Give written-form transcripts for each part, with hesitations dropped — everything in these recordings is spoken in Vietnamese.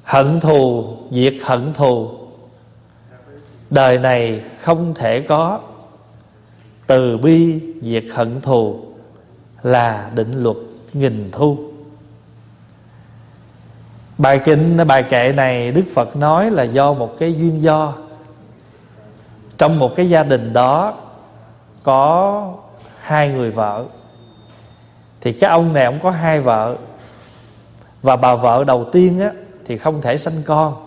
hận thù diệt hận thù, đời này không thể có. Từ bi diệt hận thù là định luật nghìn thu. Bài kệ này Đức Phật nói là do một cái duyên do. Trong một cái gia đình đó có hai người vợ, thì cái ông này ông có hai vợ, và bà vợ đầu tiên á thì không thể sanh con,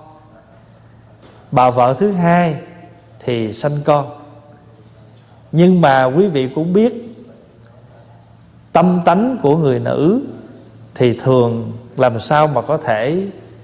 bà vợ thứ hai thì sanh con. Nhưng mà quý vị cũng biết, tâm tánh của người nữ thì thường làm sao mà có thể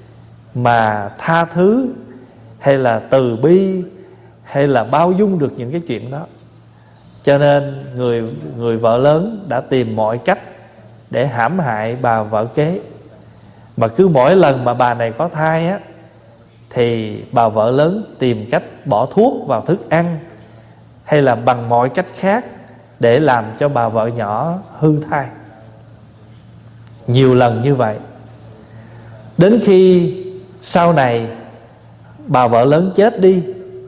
mà tha thứ hay là từ bi hay là bao dung được những cái chuyện đó. Cho nên người vợ lớn đã tìm mọi cách để hãm hại bà vợ kế. Mà cứ mỗi lần mà bà này có thai á, thì bà vợ lớn tìm cách bỏ thuốc vào thức ăn hay là bằng mọi cách khác để làm cho bà vợ nhỏ hư thai. Nhiều lần như vậy. Đến khi sau này bà vợ lớn chết đi,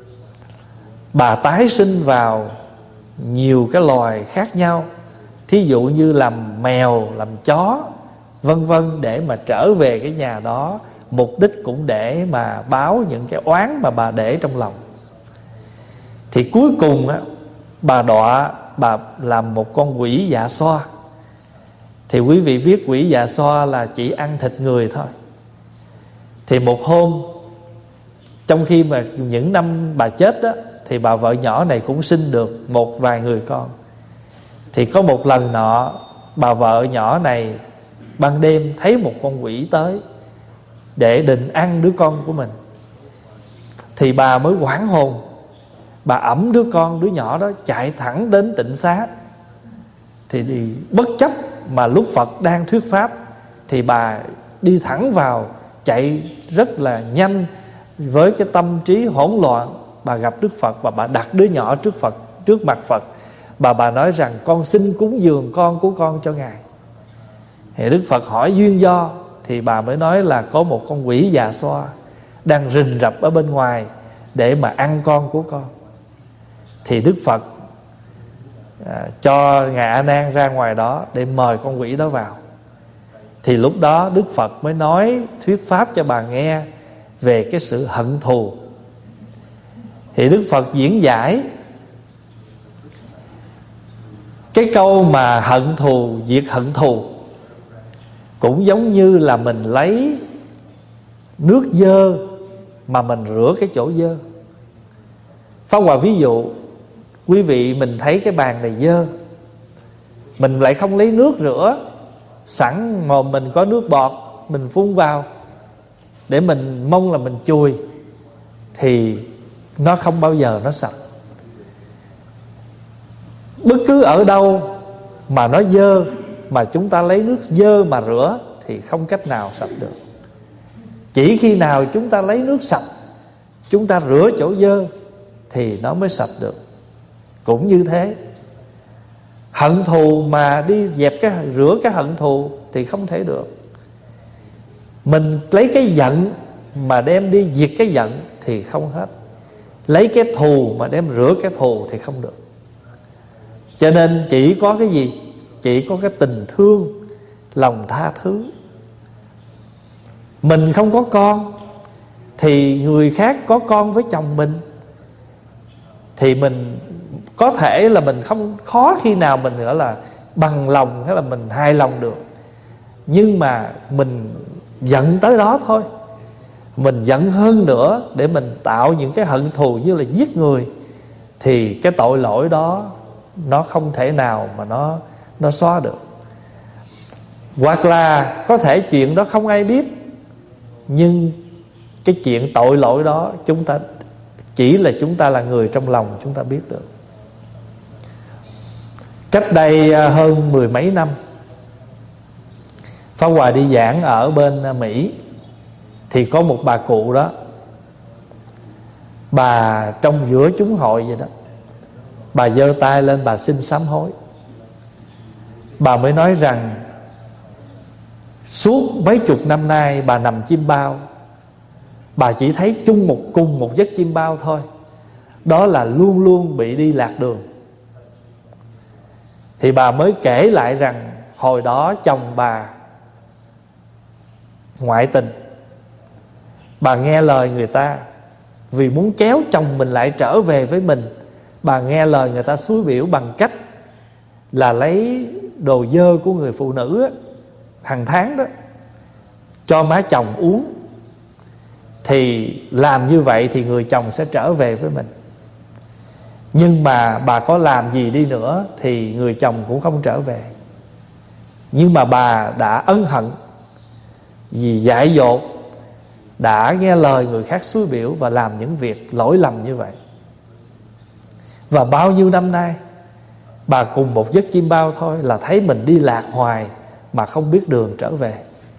bà tái sinh vào nhiều cái loài khác nhau, thí dụ như làm mèo, làm chó, vân vân, để mà trở về cái nhà đó. Mục đích cũng để mà báo những cái oán mà bà để trong lòng. Thì cuối cùng á, bà làm một con quỷ dạ xoa. Thì quý vị biết quỷ dạ xoa là chỉ ăn thịt người thôi. Thì một hôm, trong khi mà những năm bà chết á, thì bà vợ nhỏ này cũng sinh được một vài người con. Thì có một lần nọ, bà vợ nhỏ này ban đêm thấy một con quỷ tới để định ăn đứa con của mình. Thì bà mới hoảng hồn, bà ẵm đứa nhỏ đó chạy thẳng đến tịnh xá. Thì bất chấp mà lúc Phật đang thuyết pháp, thì bà đi thẳng vào, chạy rất là nhanh với cái tâm trí hỗn loạn. Bà gặp Đức Phật và bà đặt đứa nhỏ trước mặt Phật. Bà nói rằng con xin cúng dường con của con cho Ngài. Thì Đức Phật hỏi duyên do, thì bà mới nói là có một con quỷ già xoa đang rình rập ở bên ngoài để mà ăn con của con. Thì Đức Phật cho Ngài A Nan ra ngoài đó để mời con quỷ đó vào. Thì lúc đó Đức Phật mới nói thuyết pháp cho bà nghe về cái sự hận thù. Thì Đức Phật diễn giải cái câu mà hận thù diệt hận thù cũng giống như là mình lấy nước dơ mà mình rửa cái chỗ dơ. Pháp Hòa ví dụ, quý vị mình thấy cái bàn này dơ, mình lại không lấy nước rửa, sẵn mồm mình có nước bọt, mình phun vào để mình mong là mình chùi, thì nó không bao giờ nó sạch. Bất cứ ở đâu mà nó dơ, mà chúng ta lấy nước dơ mà rửa thì không cách nào sạch được. Chỉ khi nào chúng ta lấy nước sạch, chúng ta rửa chỗ dơ thì nó mới sạch được. Cũng như thế, hận thù mà đi rửa cái hận thù thì không thể được. Mình lấy cái giận mà đem đi diệt cái giận thì không hết. Lấy cái thù mà đem rửa cái thù thì không được. Cho nên chỉ có cái gì? Chỉ có cái tình thương, lòng tha thứ. Mình không có con, thì người khác có con với chồng mình, thì mình có thể là mình không, khó khi nào mình gọi là bằng lòng hay là mình hài lòng được. Nhưng mà mình giận tới đó thôi, mình giận hơn nữa để mình tạo những cái hận thù như là giết người, thì cái tội lỗi đó nó không thể nào mà nó xóa được. Hoặc là có thể chuyện đó không ai biết, nhưng cái chuyện tội lỗi đó chúng ta chỉ là chúng ta là người trong lòng chúng ta biết được. Cách đây hơn 10 mấy năm, Pháp Hòa đi giảng ở bên Mỹ, thì có một bà cụ đó, bà trong giữa chúng hội vậy đó, bà giơ tay lên bà xin sám hối. Bà mới nói rằng suốt mấy chục năm nay bà nằm chim bao, bà chỉ thấy cùng một giấc chim bao thôi, đó là luôn luôn bị đi lạc đường. Thì bà mới kể lại rằng hồi đó chồng bà ngoại tình, bà nghe lời người ta, vì muốn kéo chồng mình lại trở về với mình, bà nghe lời người ta xúi biểu bằng cách là lấy đồ dơ của người phụ nữ á, hàng tháng đó, cho má chồng uống. Thì làm như vậy thì người chồng sẽ trở về với mình. Nhưng mà bà có làm gì đi nữa thì người chồng cũng không trở về. Nhưng mà bà đã ân hận vì dại dột, đã nghe lời người khác xúi biểu và làm những việc lỗi lầm như vậy. Và bao nhiêu năm nay bà cùng một giấc chim bao thôi là thấy mình đi lạc hoài mà không biết đường trở về.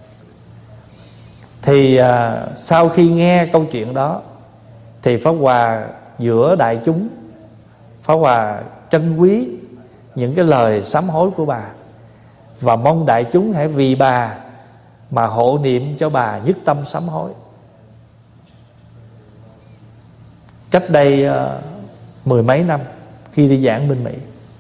Thì sau khi nghe câu chuyện đó thì Pháp Hòa giữa đại chúng, Pháp Hòa trân quý những cái lời sám hối của bà, và mong đại chúng hãy vì bà mà hộ niệm cho bà nhất tâm sám hối. Cách đây mười mấy năm khi đi giảng bên Mỹ,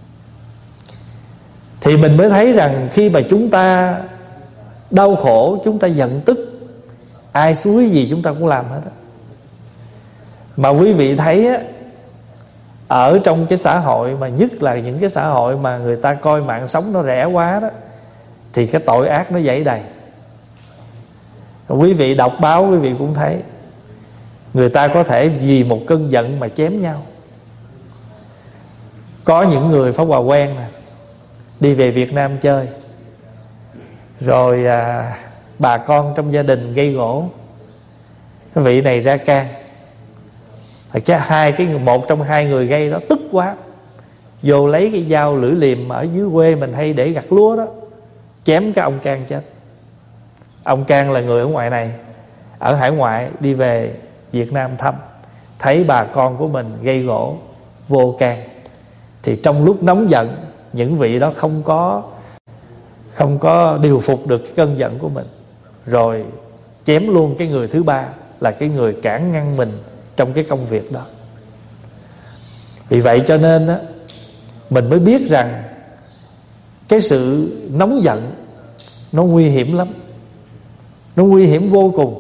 thì mình mới thấy rằng khi mà chúng ta đau khổ, chúng ta giận tức, ai xúi gì chúng ta cũng làm hết á. Mà quý vị thấy á, ở trong cái xã hội, mà nhất là những cái xã hội mà người ta coi mạng sống nó rẻ quá đó, thì cái tội ác nó dày đầy. Quý vị đọc báo quý vị cũng thấy người ta có thể vì một cơn giận mà chém nhau. Có những người Pháp Hòa quen nè, đi về Việt Nam chơi, rồi bà con trong gia đình gây gỗ, cái vị này ra can, thì một trong hai người gây đó tức quá, vô lấy cái dao lưỡi liềm ở dưới quê mình hay để gặt lúa đó, chém cái ông can chết. Ông can là người ở ngoài này, ở hải ngoại, đi về Việt Nam thăm, thấy bà con của mình gây gỗ vô can, thì trong lúc nóng giận, những vị đó không có điều phục được cái cơn giận của mình, rồi chém luôn cái người thứ ba, là cái người cản ngăn mình trong cái công việc đó. Vì vậy cho nên á, mình mới biết rằng cái sự nóng giận nó nguy hiểm lắm, nó nguy hiểm vô cùng.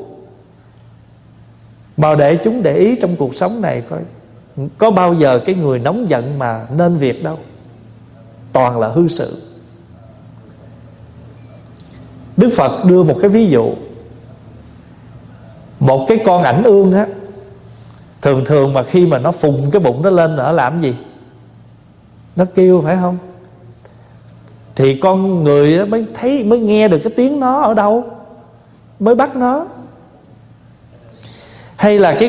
Mà để chúng để ý trong cuộc sống này coi, có bao giờ cái người nóng giận mà nên việc đâu, toàn là hư sự. Đức Phật đưa một cái ví dụ, một cái con ảnh ương á, thường mà khi mà nó phùng cái bụng nó lên nó làm gì? Nó kêu, phải không? Thì con người mới nghe được cái tiếng nó ở đâu, mới bắt nó. Hay là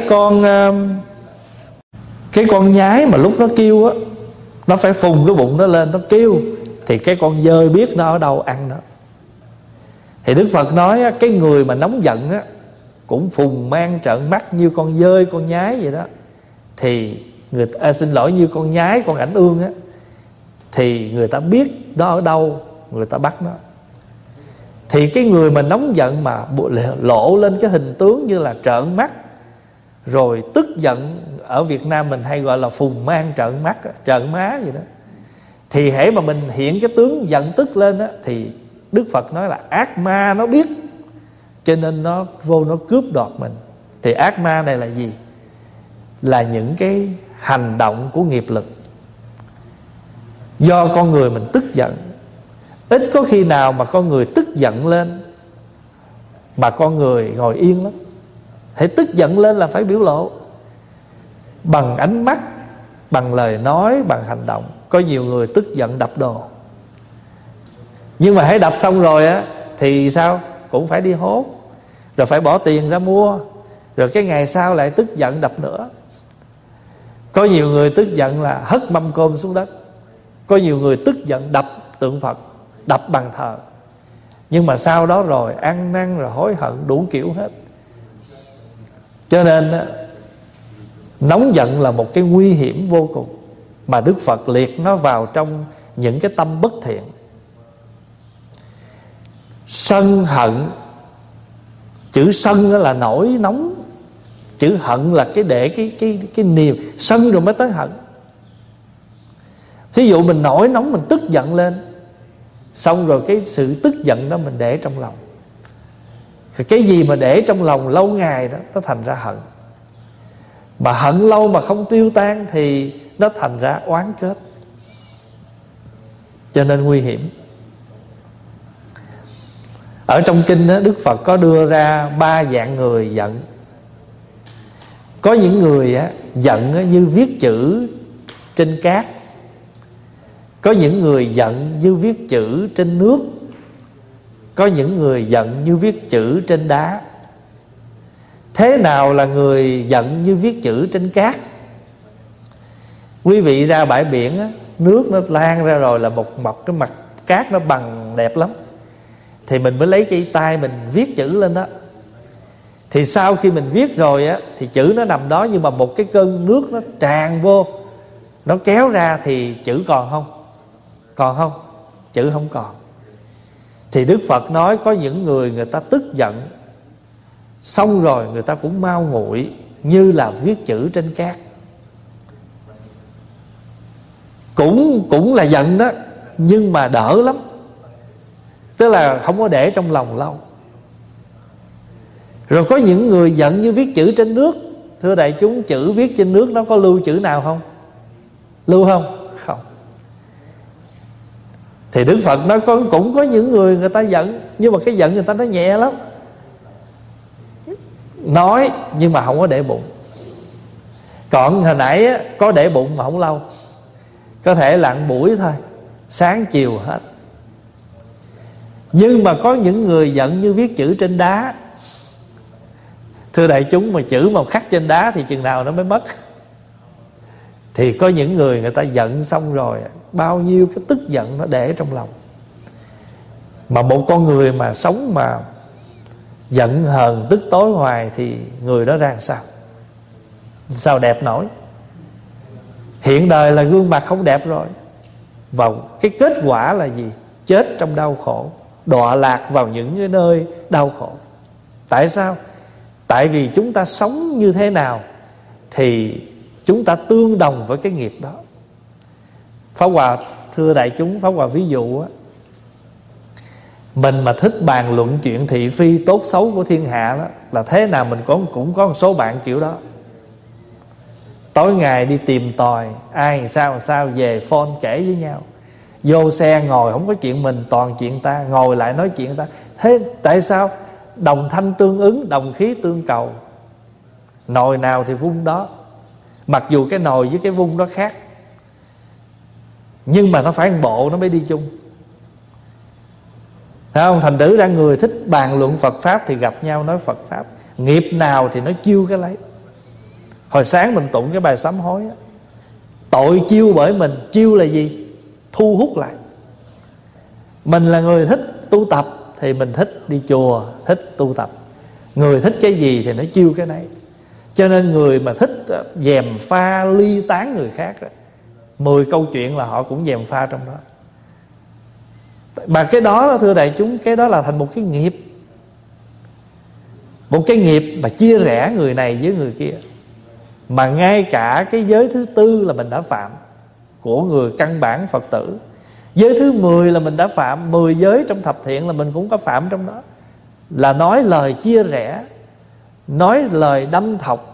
cái con nhái mà lúc nó kêu á, nó phải phùng cái bụng nó lên nó kêu, thì cái con dơi biết nó ở đâu ăn nó. Thì Đức Phật nói á, cái người mà nóng giận á, cũng phùng mang trợn mắt như con dơi, con nhái vậy đó. Thì xin lỗi, như con nhái, con ảnh ương á, thì người ta biết nó ở đâu, người ta bắt nó. Thì cái người mà nóng giận mà lộ lên cái hình tướng như là trợn mắt, rồi tức giận, ở Việt Nam mình hay gọi là phùng mang trợn mắt, trợn má vậy đó, thì hễ mà mình hiện cái tướng giận tức lên á, thì Đức Phật nói là ác ma nó biết, cho nên nó vô nó cướp đoạt mình. Thì ác ma này là gì? Là những cái hành động của nghiệp lực. Do con người mình tức giận, ít có khi nào mà con người tức giận lên mà con người ngồi yên lắm. Hễ tức giận lên là phải biểu lộ, bằng ánh mắt, bằng lời nói, bằng hành động. Có nhiều người tức giận đập đồ, nhưng mà hãy đập xong rồi á thì sao? Cũng phải đi hốt, rồi phải bỏ tiền ra mua, rồi cái ngày sau lại tức giận đập nữa. Có nhiều người tức giận là hất mâm cơm xuống đất. Có nhiều người tức giận đập tượng Phật, đập bàn thờ. Nhưng mà sau đó rồi ăn năn, rồi hối hận đủ kiểu hết. Cho nên nóng giận là một cái nguy hiểm vô cùng, mà Đức Phật liệt nó vào trong những cái tâm bất thiện. Sân hận, chữ sân là nổi nóng, Chữ hận là cái để cái niềm sân rồi mới tới hận. Thí dụ mình nổi nóng, mình tức giận lên, xong rồi cái sự tức giận đó mình để trong lòng. Cái gì mà để trong lòng lâu ngày đó, nó thành ra hận. Mà hận lâu mà không tiêu tan thì nó thành ra oán kết. Cho nên nguy hiểm. Ở trong kinh đó, Đức Phật có đưa ra 3 dạng người giận. Có những người giận như viết chữ trên cát. Có những người giận như viết chữ trên nước. Có những người giận như viết chữ trên đá. Thế nào là người giận như viết chữ trên cát? Quý vị ra bãi biển, nước nó lan ra rồi là một cái mặt cát nó bằng đẹp lắm, thì mình mới lấy cái tay mình viết chữ lên đó. Thì sau khi mình viết rồi thì chữ nó nằm đó, nhưng mà một cái cơn nước nó tràn vô, nó kéo ra thì chữ còn không? Còn không? Chữ không còn. Thì Đức Phật nói có những người ta tức giận, xong rồi người ta cũng mau nguội như là viết chữ trên cát. Cũng là giận đó, nhưng mà đỡ lắm. Tức là không có để trong lòng lâu. Rồi có những người giận như viết chữ trên nước. Thưa đại chúng, chữ viết trên nước nó có lưu chữ nào không? Lưu không? Không. Thì Đức Phật nói cũng có những người ta giận, nhưng mà cái giận người ta nói nhẹ lắm. Nói nhưng mà không có để bụng. Còn hồi nãy có để bụng mà không lâu, có thể lặng buổi thôi, sáng chiều hết. Nhưng mà có những người giận như viết chữ trên đá. Thưa đại chúng, mà chữ mà khắc trên đá thì chừng nào nó mới mất. Thì có những người ta giận xong rồi, bao nhiêu cái tức giận nó để trong lòng. Mà một con người mà sống mà giận hờn tức tối hoài thì người đó ra sao? Sao đẹp nổi? Hiện đời là gương mặt không đẹp rồi. Và cái kết quả là gì? Chết trong đau khổ, đọa lạc vào những cái nơi đau khổ. Tại sao? Tại vì chúng ta sống như thế nào thì chúng ta tương đồng với cái nghiệp đó. Pháp Hòa, thưa đại chúng, Pháp Hòa ví dụ mình mà thích bàn luận chuyện thị phi tốt xấu của thiên hạ đó, là thế nào mình cũng có một số bạn kiểu đó. Tối ngày đi tìm tòi ai sao về phone kể với nhau. Vô xe ngồi không có chuyện mình, toàn chuyện ta, ngồi lại nói chuyện ta. Thế tại sao? Đồng thanh tương ứng, đồng khí tương cầu. Nồi nào thì vung đó. Mặc dù cái nồi với cái vung đó khác, nhưng mà nó phải một bộ nó mới đi chung. Thấy không? Thành thử ra người thích bàn luận Phật Pháp thì gặp nhau nói Phật Pháp. Nghiệp nào thì nó chiêu cái lấy. Hồi sáng mình tụng cái bài sám hối á, tội chiêu bởi mình. Chiêu là gì? Thu hút lại. Mình là người thích tu tập thì mình thích đi chùa, thích tu tập. Người thích cái gì thì nó chiêu cái đấy. Cho nên người mà thích gièm pha ly tán người khác, 10 câu chuyện là họ cũng gièm pha trong đó. Mà cái đó, thưa đại chúng, cái đó là thành một cái nghiệp. Một cái nghiệp mà chia rẽ người này với người kia. Mà ngay cả cái giới thứ 4 là mình đã phạm, của người căn bản Phật tử. Giới thứ 10 là mình đã phạm. 10 giới trong thập thiện là mình cũng có phạm trong đó. Là nói lời chia rẽ, nói lời đâm thọc.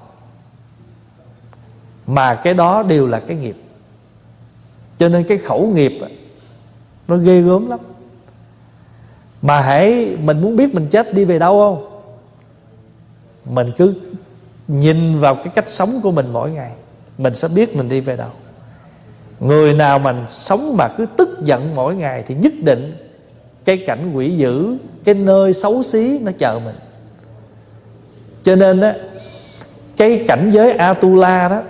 Mà cái đó đều là cái nghiệp. Cho nên cái khẩu nghiệp nó ghê gớm lắm. Mà hãy mình muốn biết mình chết đi về đâu không, mình cứ nhìn vào cái cách sống của mình mỗi ngày, mình sẽ biết mình đi về đâu. Người nào mà sống mà cứ tức giận mỗi ngày thì nhất định cái cảnh quỷ dữ, cái nơi xấu xí nó chờ mình. Cho nên á, cái cảnh giới Atula đó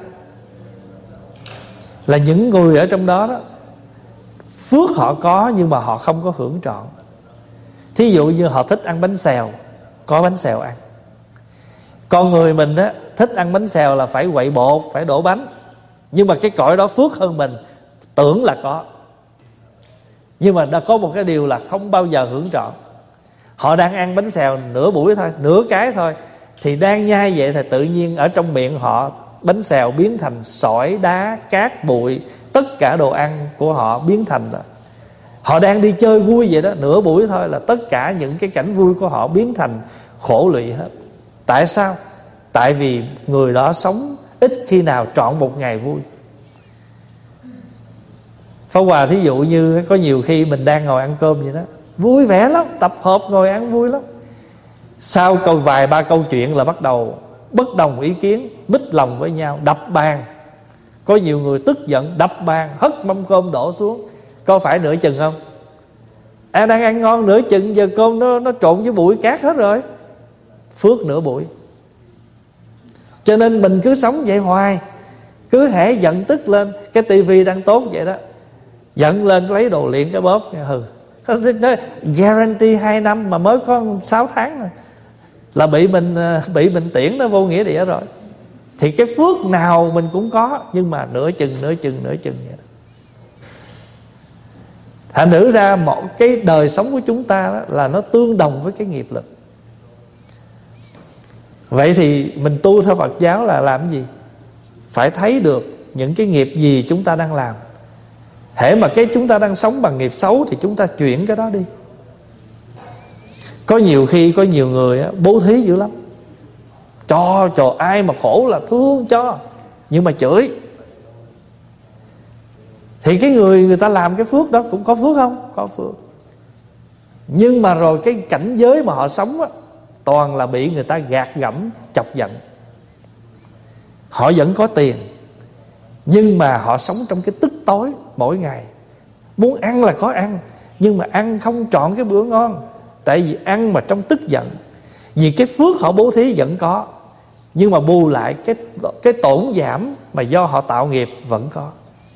là những người ở trong đó đó, phước họ có nhưng mà họ không có hưởng trọn. Thí dụ như họ thích ăn bánh xèo, có bánh xèo ăn. Con người mình á, thích ăn bánh xèo là phải quậy bột, phải đổ bánh. Nhưng mà cái cõi đó phước hơn mình, tưởng là có. Nhưng mà đã có một cái điều là không bao giờ hưởng trọn. Họ đang ăn bánh xèo nửa buổi thôi, nửa cái thôi, thì đang nhai vậy thì tự nhiên ở trong miệng họ bánh xèo biến thành sỏi, đá, cát, bụi, tất cả đồ ăn của họ biến thành đó. Họ đang đi chơi vui vậy đó, nửa buổi thôi là tất cả những cái cảnh vui của họ biến thành khổ lụy hết. Tại sao? Tại vì người đó sống ít khi nào trọn một ngày vui. Pháp Hòa thí dụ như có nhiều khi mình đang ngồi ăn cơm vậy đó, vui vẻ lắm, tập hợp ngồi ăn vui lắm. Sau vài ba câu chuyện là bắt đầu bất đồng ý kiến, mít lòng với nhau, đập bàn. Có nhiều người tức giận đập bàn, hất mâm cơm đổ xuống. Có phải nửa chừng không? Đang ăn ngon, nửa chừng giờ cơm nó trộn với bụi cát hết rồi. Phước nửa bụi. Cho nên mình cứ sống vậy hoài, cứ hễ giận tức lên. Cái tivi đang tốt vậy đó, giận lên lấy đồ liền cái bóp hừ. Nói guarantee 2 năm mà mới có 6 tháng rồi là bị mình tiễn nó vô nghĩa địa rồi. Thì cái phước nào mình cũng có, nhưng mà nửa chừng vậy đó. Thành thử ra một cái đời sống của chúng ta đó là nó tương đồng với cái nghiệp lực. Vậy thì mình tu theo Phật giáo là làm gì? Phải thấy được những cái nghiệp gì chúng ta đang làm. Hễ mà cái chúng ta đang sống bằng nghiệp xấu thì chúng ta chuyển cái đó đi. Có nhiều khi có nhiều người bố thí dữ lắm, cho ai mà khổ là thương cho, nhưng mà chửi. Thì cái người ta làm cái phước đó cũng có phước không? Có phước. Nhưng mà rồi cái cảnh giới mà họ sống á, toàn là bị người ta gạt gẫm, chọc giận. Họ vẫn có tiền, nhưng mà họ sống trong cái tức tối mỗi ngày. Muốn ăn là có ăn, nhưng mà ăn không trọn cái bữa ngon. Tại vì ăn mà trong tức giận. Vì cái phước họ bố thí vẫn có, nhưng mà bù lại cái tổn giảm mà do họ tạo nghiệp vẫn có.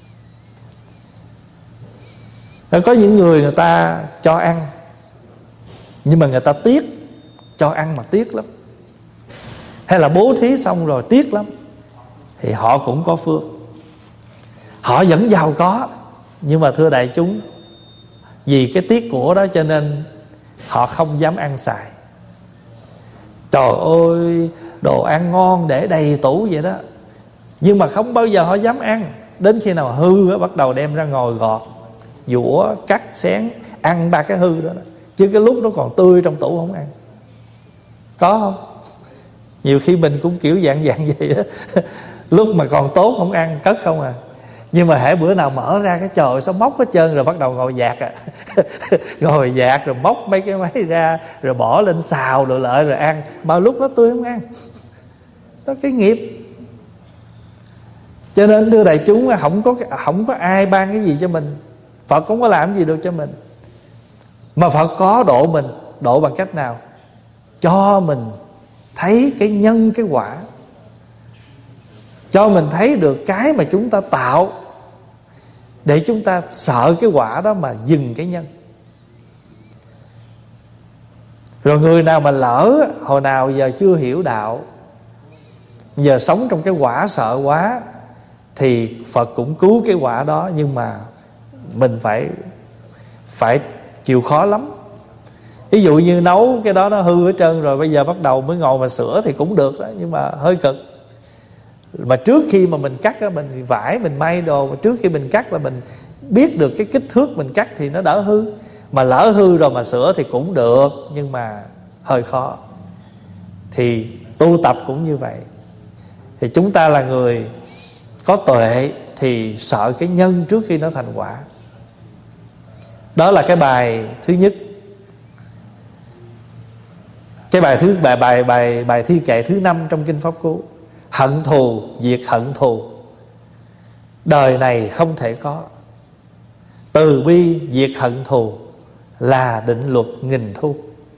Có những người ta cho ăn, nhưng mà người ta tiếc, cho ăn mà tiếc lắm. Hay là bố thí xong rồi tiếc lắm, thì họ cũng có phước. Họ vẫn giàu có, nhưng mà thưa đại chúng, vì cái tiếc của đó cho nên họ không dám ăn xài. Trời ơi, đồ ăn ngon để đầy tủ vậy đó, nhưng mà không bao giờ họ dám ăn. Đến khi nào hư đó, bắt đầu đem ra ngồi gọt, dũa, cắt, xén, ăn ba cái hư đó. Chứ cái lúc nó còn tươi trong tủ không ăn. Có không? Nhiều khi mình cũng kiểu dạng vậy đó. Lúc mà còn tốt không ăn, cất không à. Nhưng mà hễ bữa nào mở ra cái trời sao móc hết trơn, rồi bắt đầu ngồi dạt ngồi dạt rồi móc mấy cái máy ra, rồi bỏ lên xào rồi lợi rồi ăn. Mà lúc đó tươi không ăn. Đó cái nghiệp. Cho nên thưa đại chúng, không có ai ban cái gì cho mình. Phật không có làm gì được cho mình. Mà Phật có độ mình. Độ bằng cách nào? Cho mình thấy cái nhân cái quả, cho mình thấy được cái mà chúng ta tạo, để chúng ta sợ cái quả đó mà dừng cái nhân. Rồi người nào mà lỡ hồi nào giờ chưa hiểu đạo, giờ sống trong cái quả sợ quá, thì Phật cũng cứu cái quả đó. Nhưng mà mình phải chịu khó lắm. Ví dụ như nấu cái đó nó hư hết trơn rồi, bây giờ bắt đầu mới ngồi mà sửa thì cũng được đó, nhưng mà hơi cực. Mà trước khi mà mình cắt á, mình vải mình may đồ, mà trước khi mình cắt là mình biết được cái kích thước mình cắt thì nó đỡ hư. Mà lỡ hư rồi mà sửa thì cũng được, nhưng mà hơi khó. Thì tu tập cũng như vậy. Thì chúng ta là người có tuệ thì sợ cái nhân trước khi nó thành quả. Đó là cái bài thứ nhất. Cái bài thi kệ thứ 5 trong kinh Pháp Cú. Hận thù diệt hận thù, đời này không thể có. Từ bi diệt hận thù, là định luật nghìn thu.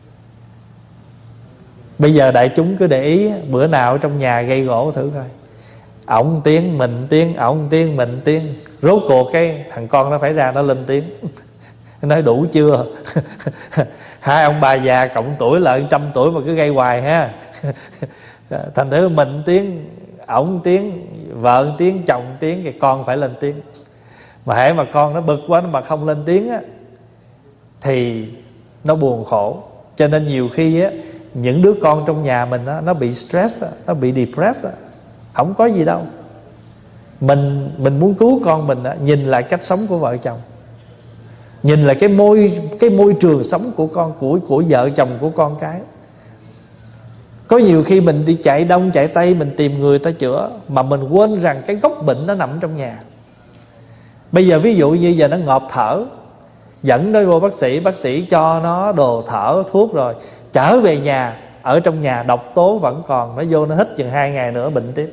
Bây giờ đại chúng cứ để ý, bữa nào trong nhà gây gỗ thử coi. Ổng tiếng mình tiếng, ổng tiếng mình tiếng, rốt cuộc cái thằng con nó phải ra nó lên tiếng. Nói đủ chưa? Hai ông bà già cộng tuổi là 100 tuổi mà cứ gây hoài ha. Thành thử mình tiếng, ổng tiếng, vợ tiếng, chồng tiếng, thì con phải lên tiếng. Mà hễ mà con nó bực quá mà không lên tiếng á, thì nó buồn khổ. Cho nên nhiều khi á, những đứa con trong nhà mình đó, nó bị stress, nó bị depressed, không có gì đâu. Mình muốn cứu con mình đó, nhìn lại cách sống của vợ chồng, nhìn lại cái môi trường sống của con, của vợ chồng, của con cái. Có nhiều khi mình đi chạy đông chạy tây, mình tìm người ta chữa, mà mình quên rằng cái gốc bệnh nó nằm trong nhà. Bây giờ ví dụ như giờ nó ngộp thở, dẫn nó vô bác sĩ cho nó đồ thở thuốc, rồi trở về nhà, ở trong nhà độc tố vẫn còn, nó vô nó hít chừng 2 ngày nữa bệnh tiếp.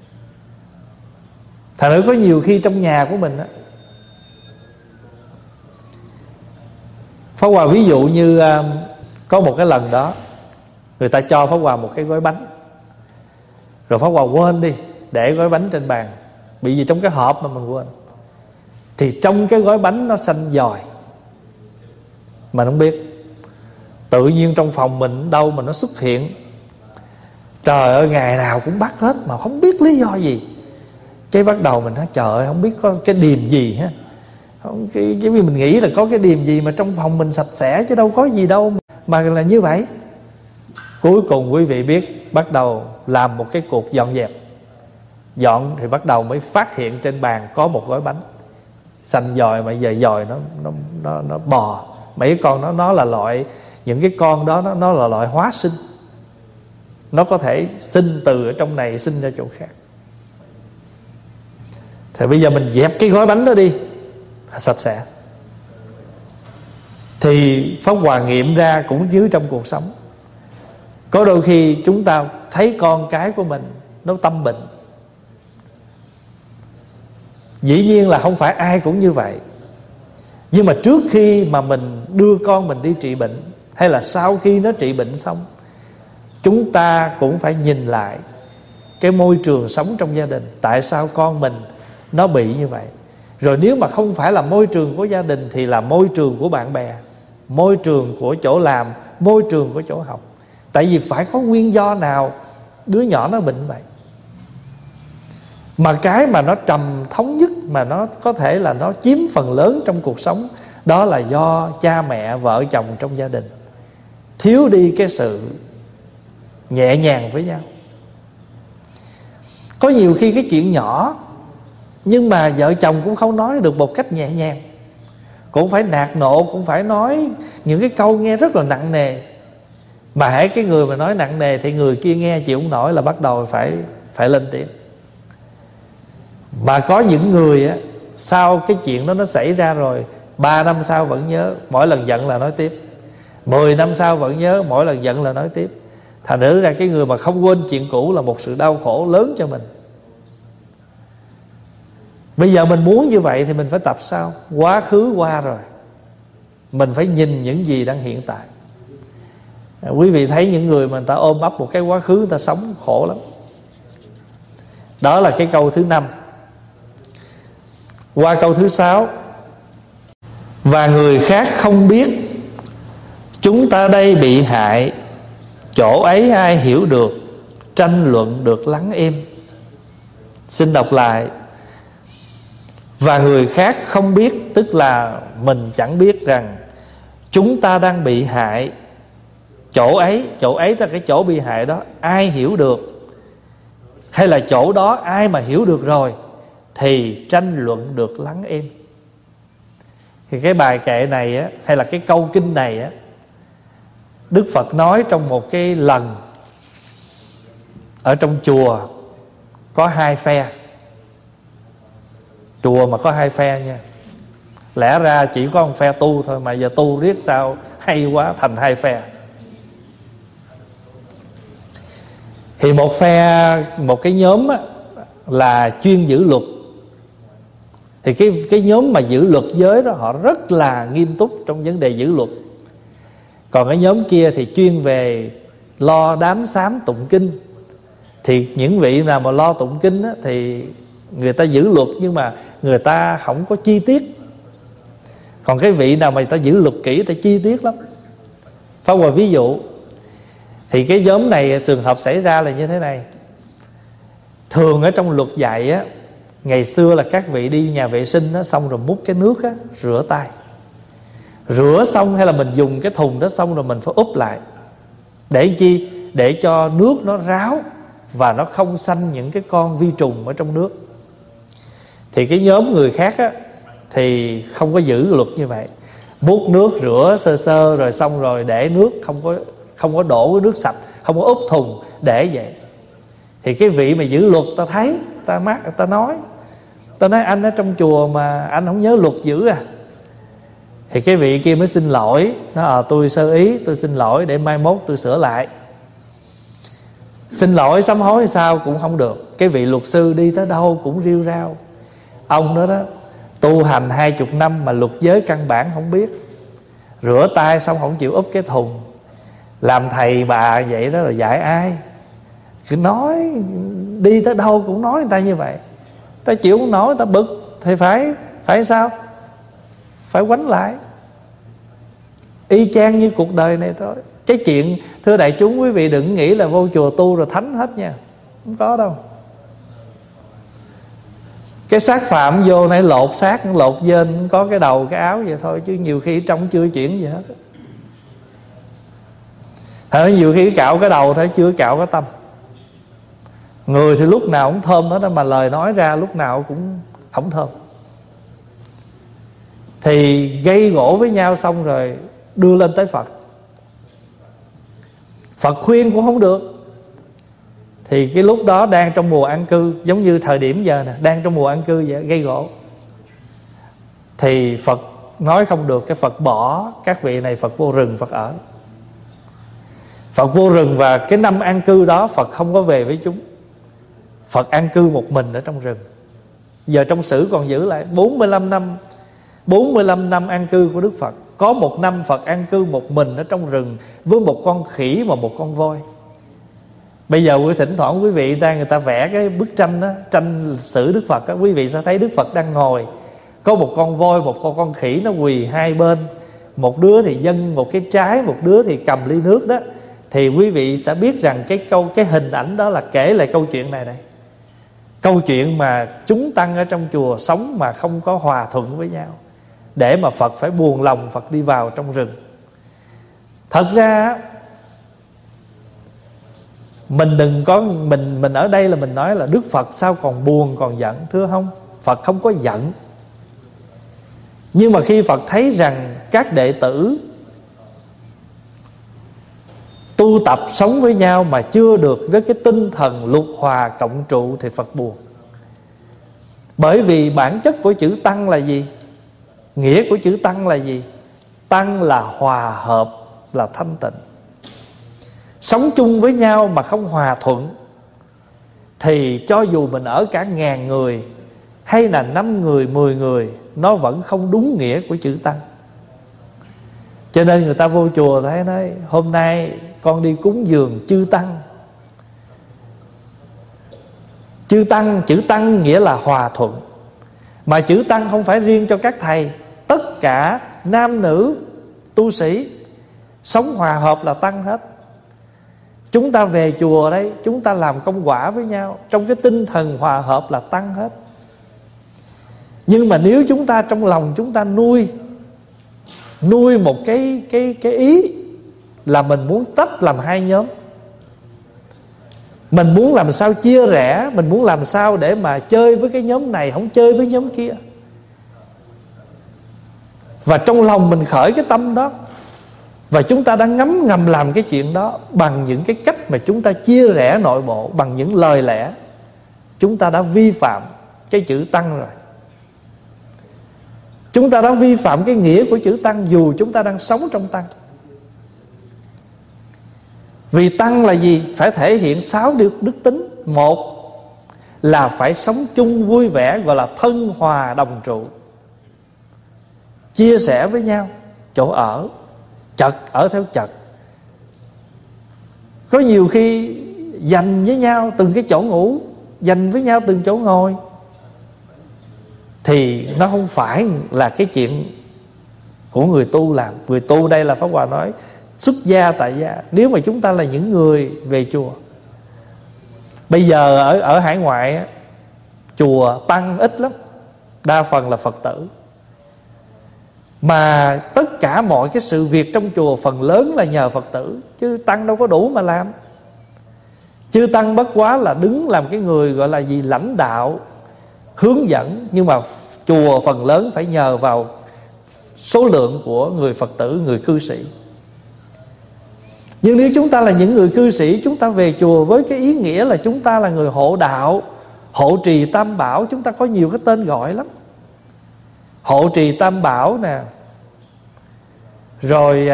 Thành ra có nhiều khi trong nhà của mình á, Pháp Hòa ví dụ như có một cái lần đó người ta cho Pháp Hòa một cái gói bánh, rồi Pháp Hòa quên đi để gói bánh trên bàn, bị gì trong cái hộp mà mình quên. Thì trong cái gói bánh nó xanh giòi, mà không biết. Tự nhiên trong phòng mình đâu mà nó xuất hiện. Trời ơi, ngày nào cũng bắt hết mà không biết lý do gì. Cái bắt đầu mình nói trời ơi, không biết có cái điềm gì ha. Cái mình nghĩ là có cái điềm gì mà trong phòng mình sạch sẽ chứ đâu có gì đâu mà là như vậy. Cuối cùng quý vị biết, bắt đầu làm một cái cuộc dọn dẹp. Dọn thì bắt đầu mới phát hiện trên bàn có một gói bánh xanh giòi, mà giờ giòi nó bò. Mấy con nó là loại, những cái con đó nó là loại hóa sinh, nó có thể sinh từ ở trong này sinh ra chỗ khác. Thì bây giờ mình dẹp cái gói bánh đó đi, sạch sẽ. Thì Pháp Hòa nghiệm ra cũng như trong cuộc sống, có đôi khi chúng ta thấy con cái của mình nó tâm bệnh. Dĩ nhiên là không phải ai cũng như vậy, nhưng mà trước khi mà mình đưa con mình đi trị bệnh, hay là sau khi nó trị bệnh xong, chúng ta cũng phải nhìn lại cái môi trường sống trong gia đình. Tại sao con mình nó bị như vậy? Rồi nếu mà không phải là môi trường của gia đình thì là môi trường của bạn bè, môi trường của chỗ làm, môi trường của chỗ học. Tại vì phải có nguyên do nào đứa nhỏ nó bệnh vậy. Mà cái mà nó trầm thống nhất, mà nó có thể là nó chiếm phần lớn trong cuộc sống, đó là do cha mẹ, vợ chồng trong gia đình thiếu đi cái sự nhẹ nhàng với nhau. Có nhiều khi cái chuyện nhỏ, nhưng mà vợ chồng cũng không nói được một cách nhẹ nhàng, cũng phải nạt nộ, cũng phải nói những cái câu nghe rất là nặng nề. Mà hễ cái người mà nói nặng nề thì người kia nghe chịu không nổi là bắt đầu phải lên tiếng. Mà có những người á, sau cái chuyện đó nó xảy ra rồi, 3 năm sau vẫn nhớ, mỗi lần giận là nói tiếp. 10 năm sau vẫn nhớ, mỗi lần giận là nói tiếp. Thành thử ra cái người mà không quên chuyện cũ là một sự đau khổ lớn cho mình. Bây giờ mình muốn như vậy thì mình phải tập sao? Quá khứ qua rồi, mình phải nhìn những gì đang hiện tại. Quý vị thấy những người mà người ta ôm ấp một cái quá khứ, người ta sống khổ lắm. Đó là cái câu thứ 5. Qua câu thứ 6. Và người khác không biết, chúng ta đây bị hại, chỗ ấy ai hiểu được, tranh luận được lắng im. Xin đọc lại. Và người khác không biết, tức là mình chẳng biết rằng chúng ta đang bị hại. Chỗ ấy là cái chỗ bị hại đó, ai hiểu được? Hay là chỗ đó ai mà hiểu được rồi thì tranh luận được lắng im. Thì cái bài kệ này á, hay là cái câu kinh này á, Đức Phật nói trong một cái lần ở trong chùa có 2 phe. Chùa mà có 2 phe nha. Lẽ ra chỉ có một phe tu thôi, mà giờ tu riết sao hay quá thành 2 phe. Thì một cái nhóm á, là chuyên giữ luật. Thì cái nhóm mà giữ luật giới đó, họ rất là nghiêm túc trong vấn đề giữ luật. Còn cái nhóm kia thì chuyên về lo đám sám tụng kinh. Thì những vị nào mà lo tụng kinh á, thì người ta giữ luật, nhưng mà người ta không có chi tiết. Còn cái vị nào mà người ta giữ luật kỹ, người ta chi tiết lắm. Pháp Hòa ví dụ. Thì cái nhóm này trường hợp xảy ra là như thế này. Thường ở trong luật dạy á, ngày xưa là các vị đi nhà vệ sinh á, xong rồi múc cái nước á, rửa tay. Rửa xong hay là mình dùng cái thùng đó xong rồi mình phải úp lại. Để chi? Để cho nước nó ráo và nó không sanh những cái con vi trùng ở trong nước. Thì cái nhóm người khác á, thì không có giữ luật như vậy. Múc nước rửa sơ sơ rồi xong rồi để nước, không có đổ cái nước sạch, không có úp thùng để vậy. Thì cái vị mà giữ luật ta thấy, ta nói anh ở trong chùa mà anh không nhớ luật giữ à. Thì cái vị kia mới xin lỗi, nói tôi sơ ý, tôi xin lỗi để mai mốt tôi sửa lại. Xin lỗi sám hối sao cũng không được. Cái vị luật sư đi tới đâu cũng rêu rao. Ông đó tu hành 20 năm mà luật giới căn bản không biết, rửa tay xong không chịu úp cái thùng. Làm thầy bà vậy đó là dạy ai? Cứ nói, đi tới đâu cũng nói người ta như vậy. Ta chịu không nổi, ta bực thì phải sao? Phải quánh lại. Y chang như cuộc đời này thôi. Cái chuyện, thưa đại chúng, quý vị đừng nghĩ là vô chùa tu rồi thánh hết nha. Không có đâu. Cái xác phạm vô này lột xác, lột dên, có cái đầu cái áo vậy thôi, chứ nhiều khi trong chưa chuyển gì hết. Nhiều khi cạo cái đầu thôi, chưa cạo cái tâm. Người thì lúc nào cũng thơm hết, mà lời nói ra lúc nào cũng không thơm. Thì gây gỗ với nhau xong rồi đưa lên tới Phật. Phật khuyên cũng không được. Thì cái lúc đó đang trong mùa an cư, giống như thời điểm giờ nè, đang trong mùa an cư vậy, gây gỗ. Thì Phật nói không được, cái Phật bỏ các vị này, Phật vô rừng Phật ở. Phật vô rừng, và cái năm an cư đó Phật không có về với chúng. Phật an cư một mình ở trong rừng. Giờ trong sử còn giữ lại 45 năm an cư của Đức Phật. Có một năm Phật an cư một mình ở trong rừng với một con khỉ và một con voi. Bây giờ thỉnh thoảng quý vị người ta vẽ cái bức tranh đó, tranh lịch sử Đức Phật đó, quý vị sẽ thấy Đức Phật đang ngồi, có một con voi, một con khỉ nó quỳ hai bên. Một đứa thì dâng một cái trái, một đứa thì cầm ly nước đó. Thì quý vị sẽ biết rằng cái hình ảnh đó là kể lại câu chuyện này đây. Câu chuyện mà chúng tăng ở trong chùa sống mà không có hòa thuận với nhau, để mà Phật phải buồn lòng, Phật đi vào trong rừng. Thật ra mình đừng có mình ở đây là mình nói là Đức Phật sao còn buồn còn giận. Thưa không, Phật không có giận. Nhưng mà khi Phật thấy rằng các đệ tử tu tập sống với nhau mà chưa được với cái tinh thần luật hòa cộng trụ thì Phật buồn. Bởi vì bản chất của chữ tăng là gì? Nghĩa của chữ tăng là gì? Tăng là hòa hợp, là thanh tịnh. Sống chung với nhau mà không hòa thuận thì cho dù mình ở cả 1000 người hay là 5 người, 10 người, nó vẫn không đúng nghĩa của chữ tăng. Cho nên người ta vô chùa thấy nói hôm nay con đi cúng dường chư tăng. Chư tăng, chữ tăng nghĩa là hòa thuận. Mà chữ tăng không phải riêng cho các thầy, tất cả nam nữ tu sĩ sống hòa hợp là tăng hết. Chúng ta về chùa đây, chúng ta làm công quả với nhau trong cái tinh thần hòa hợp là tăng hết. Nhưng mà nếu chúng ta trong lòng chúng ta nuôi một cái ý là mình muốn tách làm hai nhóm, mình muốn làm sao chia rẽ, mình muốn làm sao để mà chơi với cái nhóm này, không chơi với nhóm kia. Và trong lòng mình khởi cái tâm đó, và chúng ta đang ngấm ngầm làm cái chuyện đó bằng những cái cách mà chúng ta chia rẽ nội bộ, bằng những lời lẽ, chúng ta đã vi phạm cái chữ tăng rồi. Chúng ta đã vi phạm cái nghĩa của chữ tăng dù chúng ta đang sống trong tăng. Vì tăng là gì? Phải thể hiện 6 đức tính. Một là phải sống chung vui vẻ, gọi là thân hòa đồng trụ, chia sẻ với nhau chỗ ở, chật ở theo chật. Có nhiều khi dành với nhau từng cái chỗ ngủ, dành với nhau từng chỗ ngồi, thì nó không phải là cái chuyện của người tu làm. Người tu đây là Pháp Hòa nói xuất gia tại gia. Nếu mà chúng ta là những người về chùa, bây giờ ở hải ngoại chùa tăng ít lắm, đa phần là Phật tử. Mà tất cả mọi cái sự việc trong chùa phần lớn là nhờ Phật tử, chứ tăng đâu có đủ mà làm. Chư tăng bất quá là đứng làm cái người gọi là gì, lãnh đạo, hướng dẫn. Nhưng mà chùa phần lớn phải nhờ vào số lượng của người Phật tử, người cư sĩ. Nhưng nếu chúng ta là những người cư sĩ, chúng ta về chùa với cái ý nghĩa là chúng ta là người hộ đạo, hộ trì Tam Bảo. Chúng ta có nhiều cái tên gọi lắm. Hộ trì Tam Bảo nè, rồi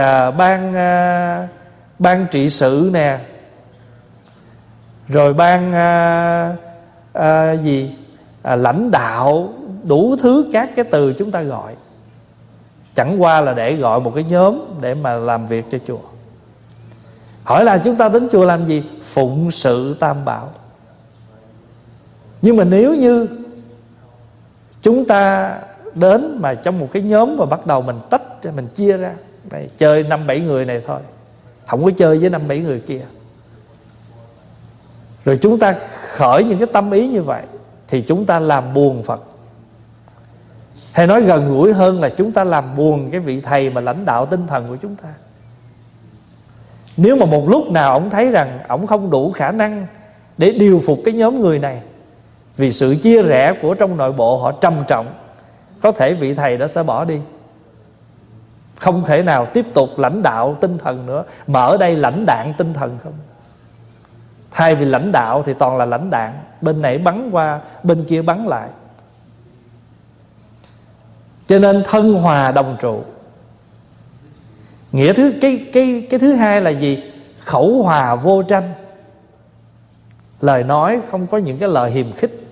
ban trị sự nè, rồi ban lãnh đạo, đủ thứ các cái từ chúng ta gọi. Chẳng qua là để gọi một cái nhóm để mà làm việc cho chùa. Hỏi là chúng ta đến chùa làm gì? Phụng sự Tam Bảo. Nhưng mà nếu như chúng ta đến mà trong một cái nhóm mà bắt đầu mình tách, mình chia ra, đây, chơi 5-7 người này thôi, không có chơi với 5-7 người kia, rồi chúng ta khởi những cái tâm ý như vậy, thì chúng ta làm buồn Phật. Hay nói gần gũi hơn là chúng ta làm buồn cái vị thầy mà lãnh đạo tinh thần của chúng ta. Nếu mà một lúc nào ông thấy rằng ông không đủ khả năng để điều phục cái nhóm người này, vì sự chia rẽ của trong nội bộ họ trầm trọng, có thể vị thầy đó sẽ bỏ đi, không thể nào tiếp tục lãnh đạo tinh thần nữa, mà ở đây lãnh đạn tinh thần không. Thay vì lãnh đạo thì toàn là lãnh đạn, bên này bắn qua, bên kia bắn lại. Cho nên thân hòa đồng trụ. Nghĩa cái thứ hai là gì? Khẩu hòa vô tranh. Lời nói không có những cái lời hiềm khích.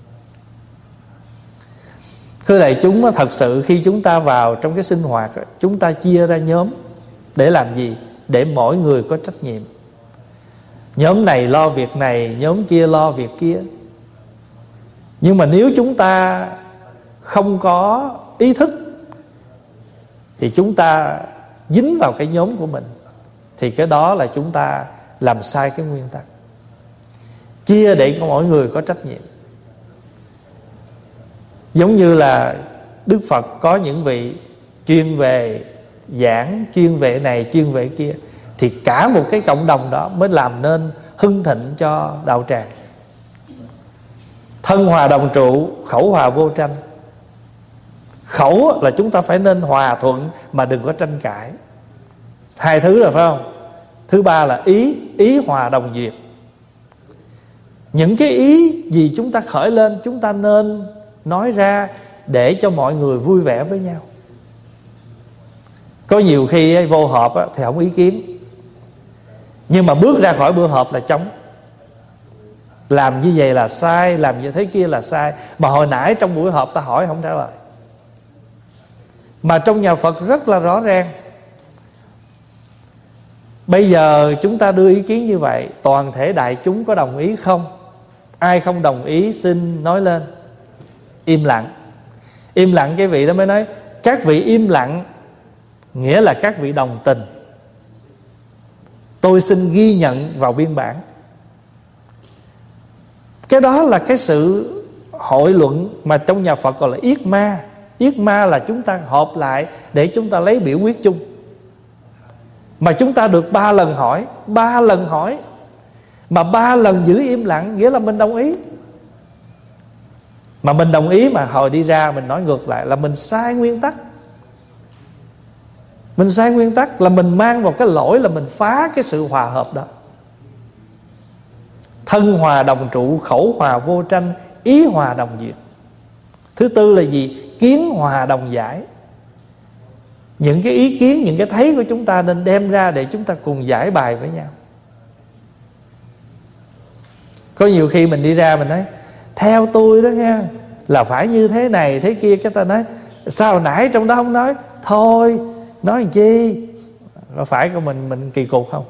Thưa đại chúng, thật sự khi chúng ta vào trong cái sinh hoạt, chúng ta chia ra nhóm để làm gì? Để mỗi người có trách nhiệm. Nhóm này lo việc này, nhóm kia lo việc kia. Nhưng mà nếu chúng ta không có ý thức thì chúng ta dính vào cái nhóm của mình, thì cái đó là chúng ta làm sai cái nguyên tắc. Chia để cho mỗi người có trách nhiệm. Giống như là Đức Phật có những vị chuyên về giảng, chuyên về này, chuyên về kia, thì cả một cái cộng đồng đó mới làm nên hưng thịnh cho đạo tràng. Thân hòa đồng trụ, khẩu hòa vô tranh. Khẩu là chúng ta phải nên hòa thuận mà đừng có tranh cãi. Hai thứ rồi phải không? Thứ ba là ý hòa đồng duyệt. Những cái ý gì chúng ta khởi lên, chúng ta nên nói ra để cho mọi người vui vẻ với nhau. Có nhiều khi vô họp thì không ý kiến, nhưng mà bước ra khỏi bữa họp là chống. Làm như vậy là sai, làm như thế kia là sai. Mà hồi nãy trong buổi họp ta hỏi không trả lời. Mà trong nhà Phật rất là rõ ràng. Bây giờ chúng ta đưa ý kiến như vậy, toàn thể đại chúng có đồng ý không? Ai không đồng ý xin nói lên. Im lặng. Im lặng cái vị đó mới nói. Các vị im lặng nghĩa là các vị đồng tình. Tôi xin ghi nhận vào biên bản. Cái đó là cái sự hội luận mà trong nhà Phật gọi là yết ma. Yết ma là chúng ta họp lại để chúng ta lấy biểu quyết chung. Mà chúng ta được 3 lần hỏi. 3 lần hỏi mà 3 lần giữ im lặng, nghĩa là mình đồng ý. Mà mình đồng ý mà hồi đi ra mình nói ngược lại là mình sai nguyên tắc. Mình sai nguyên tắc là mình mang vào cái lỗi là mình phá cái sự hòa hợp đó. Thân hòa đồng trụ, khẩu hòa vô tranh, ý hòa đồng duyệt. Thứ tư là gì? Kiến hòa đồng giải. Những cái ý kiến, những cái thấy của chúng ta nên đem ra để chúng ta cùng giải bài với nhau. Có nhiều khi mình đi ra mình nói theo tôi đó nha, là phải như thế này thế kia. Cái ta nói sao hồi nãy trong đó không nói? Thôi nói làm chi? Có phải của mình kỳ cục không?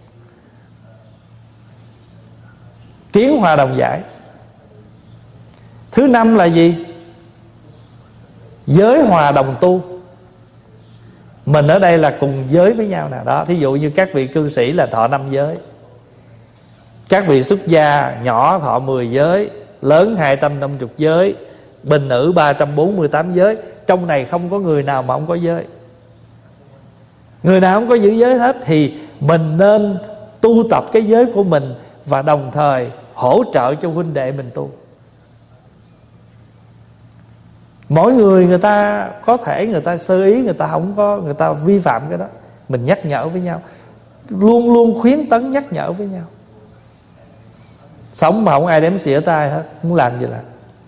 Kiến hòa đồng giải. Thứ năm là gì? Giới hòa đồng tu. Mình ở đây là cùng giới với nhau nè đó. Thí dụ như các vị cư sĩ là thọ 5 giới, các vị xuất gia nhỏ thọ 10 giới, lớn 250 giới, bình nữ 348 giới. trong này không có người nào mà không có giới. Người nào không có giữ giới hết. Thì mình nên tu tập cái giới của mình, và đồng thời hỗ trợ cho huynh đệ mình tu. Mỗi người ta có thể người ta sơ ý, người ta không có, người ta vi phạm cái đó, mình nhắc nhở với nhau, luôn luôn khuyến tấn nhắc nhở với nhau. Sống mà không ai đếm xỉa tay hết, muốn làm gì làm.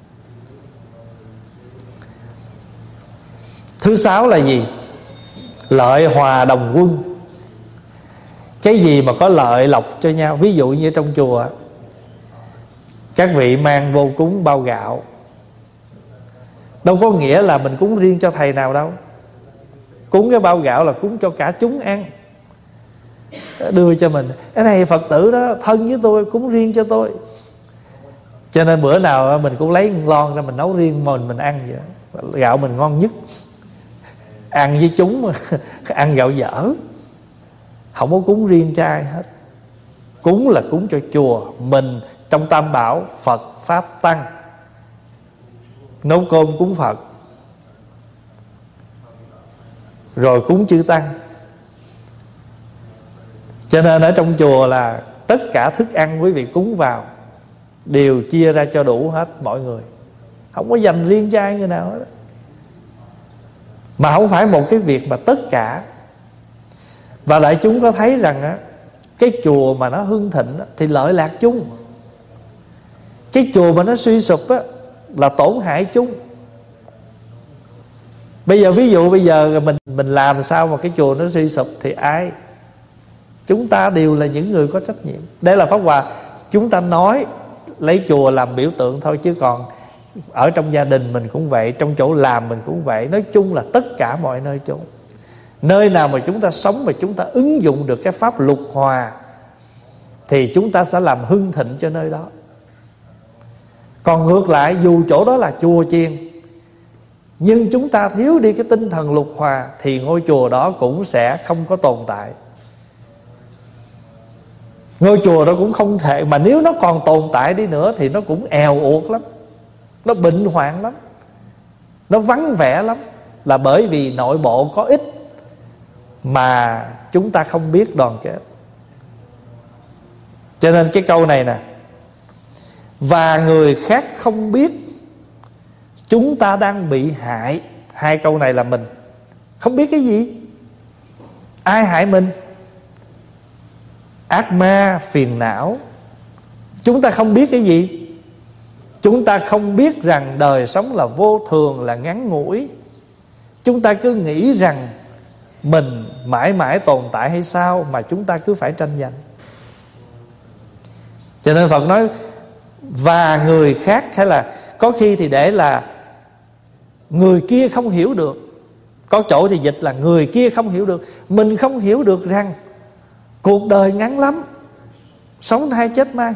Thứ sáu là gì? Lợi hòa đồng quân. Cái gì mà có lợi lộc cho nhau. Ví dụ như trong chùa, các vị mang vô cúng bao gạo, đâu có nghĩa là mình cúng riêng cho thầy nào đâu. Cúng cái bao gạo là cúng cho cả chúng ăn, đưa cho mình. Cái này Phật tử đó thân với tôi, cúng riêng cho tôi. Cho nên bữa nào mình cũng lấy lon ra mình nấu riêng mình ăn vậy. Gạo mình ngon nhất. Ăn với chúng ăn gạo dở. Không có cúng riêng cho ai hết. Cúng là cúng cho chùa mình, trong Tam Bảo Phật Pháp Tăng. Nấu cơm cúng Phật, rồi cúng chư Tăng. Cho nên ở trong chùa là tất cả thức ăn quý vị cúng vào đều chia ra cho đủ hết mọi người, không có dành riêng cho ai người nào hết. Mà không phải một cái việc mà tất cả. Và đại chúng có thấy rằng á, cái chùa mà nó hưng thịnh á, thì lợi lạc chung. Cái chùa mà nó suy sụp á, là tổn hại chung. Bây giờ ví dụ bây giờ mình làm sao mà cái chùa nó suy sụp thì ai? Chúng ta đều là những người có trách nhiệm. Đây là Pháp Hòa chúng ta nói lấy chùa làm biểu tượng thôi, chứ còn ở trong gia đình mình cũng vậy, trong chỗ làm mình cũng vậy. Nói chung là tất cả mọi nơi chung. Nơi nào mà chúng ta sống và chúng ta ứng dụng được cái pháp lục hòa thì chúng ta sẽ làm hưng thịnh cho nơi đó. Còn ngược lại, dù chỗ đó là chùa chiền, nhưng chúng ta thiếu đi cái tinh thần lục hòa thì ngôi chùa đó cũng sẽ không có tồn tại. Ngôi chùa đó cũng không thể, mà nếu nó còn tồn tại đi nữa thì nó cũng èo uột lắm, nó bệnh hoạn lắm, nó vắng vẻ lắm. Là bởi vì nội bộ có ít mà chúng ta không biết đoàn kết. Cho nên cái câu này nè: và người khác không biết chúng ta đang bị hại. Hai câu này là mình không biết cái gì. Ai hại mình? Ác ma, phiền não. Chúng ta không biết cái gì? Chúng ta không biết rằng đời sống là vô thường, là ngắn ngủi. Chúng ta cứ nghĩ rằng mình mãi mãi tồn tại hay sao mà chúng ta cứ phải tranh giành. Cho nên Phật nói và người khác, hay là có khi thì để là người kia không hiểu được. Có chỗ thì dịch là người kia không hiểu được. Mình không hiểu được rằng cuộc đời ngắn lắm, sống nay chết mai.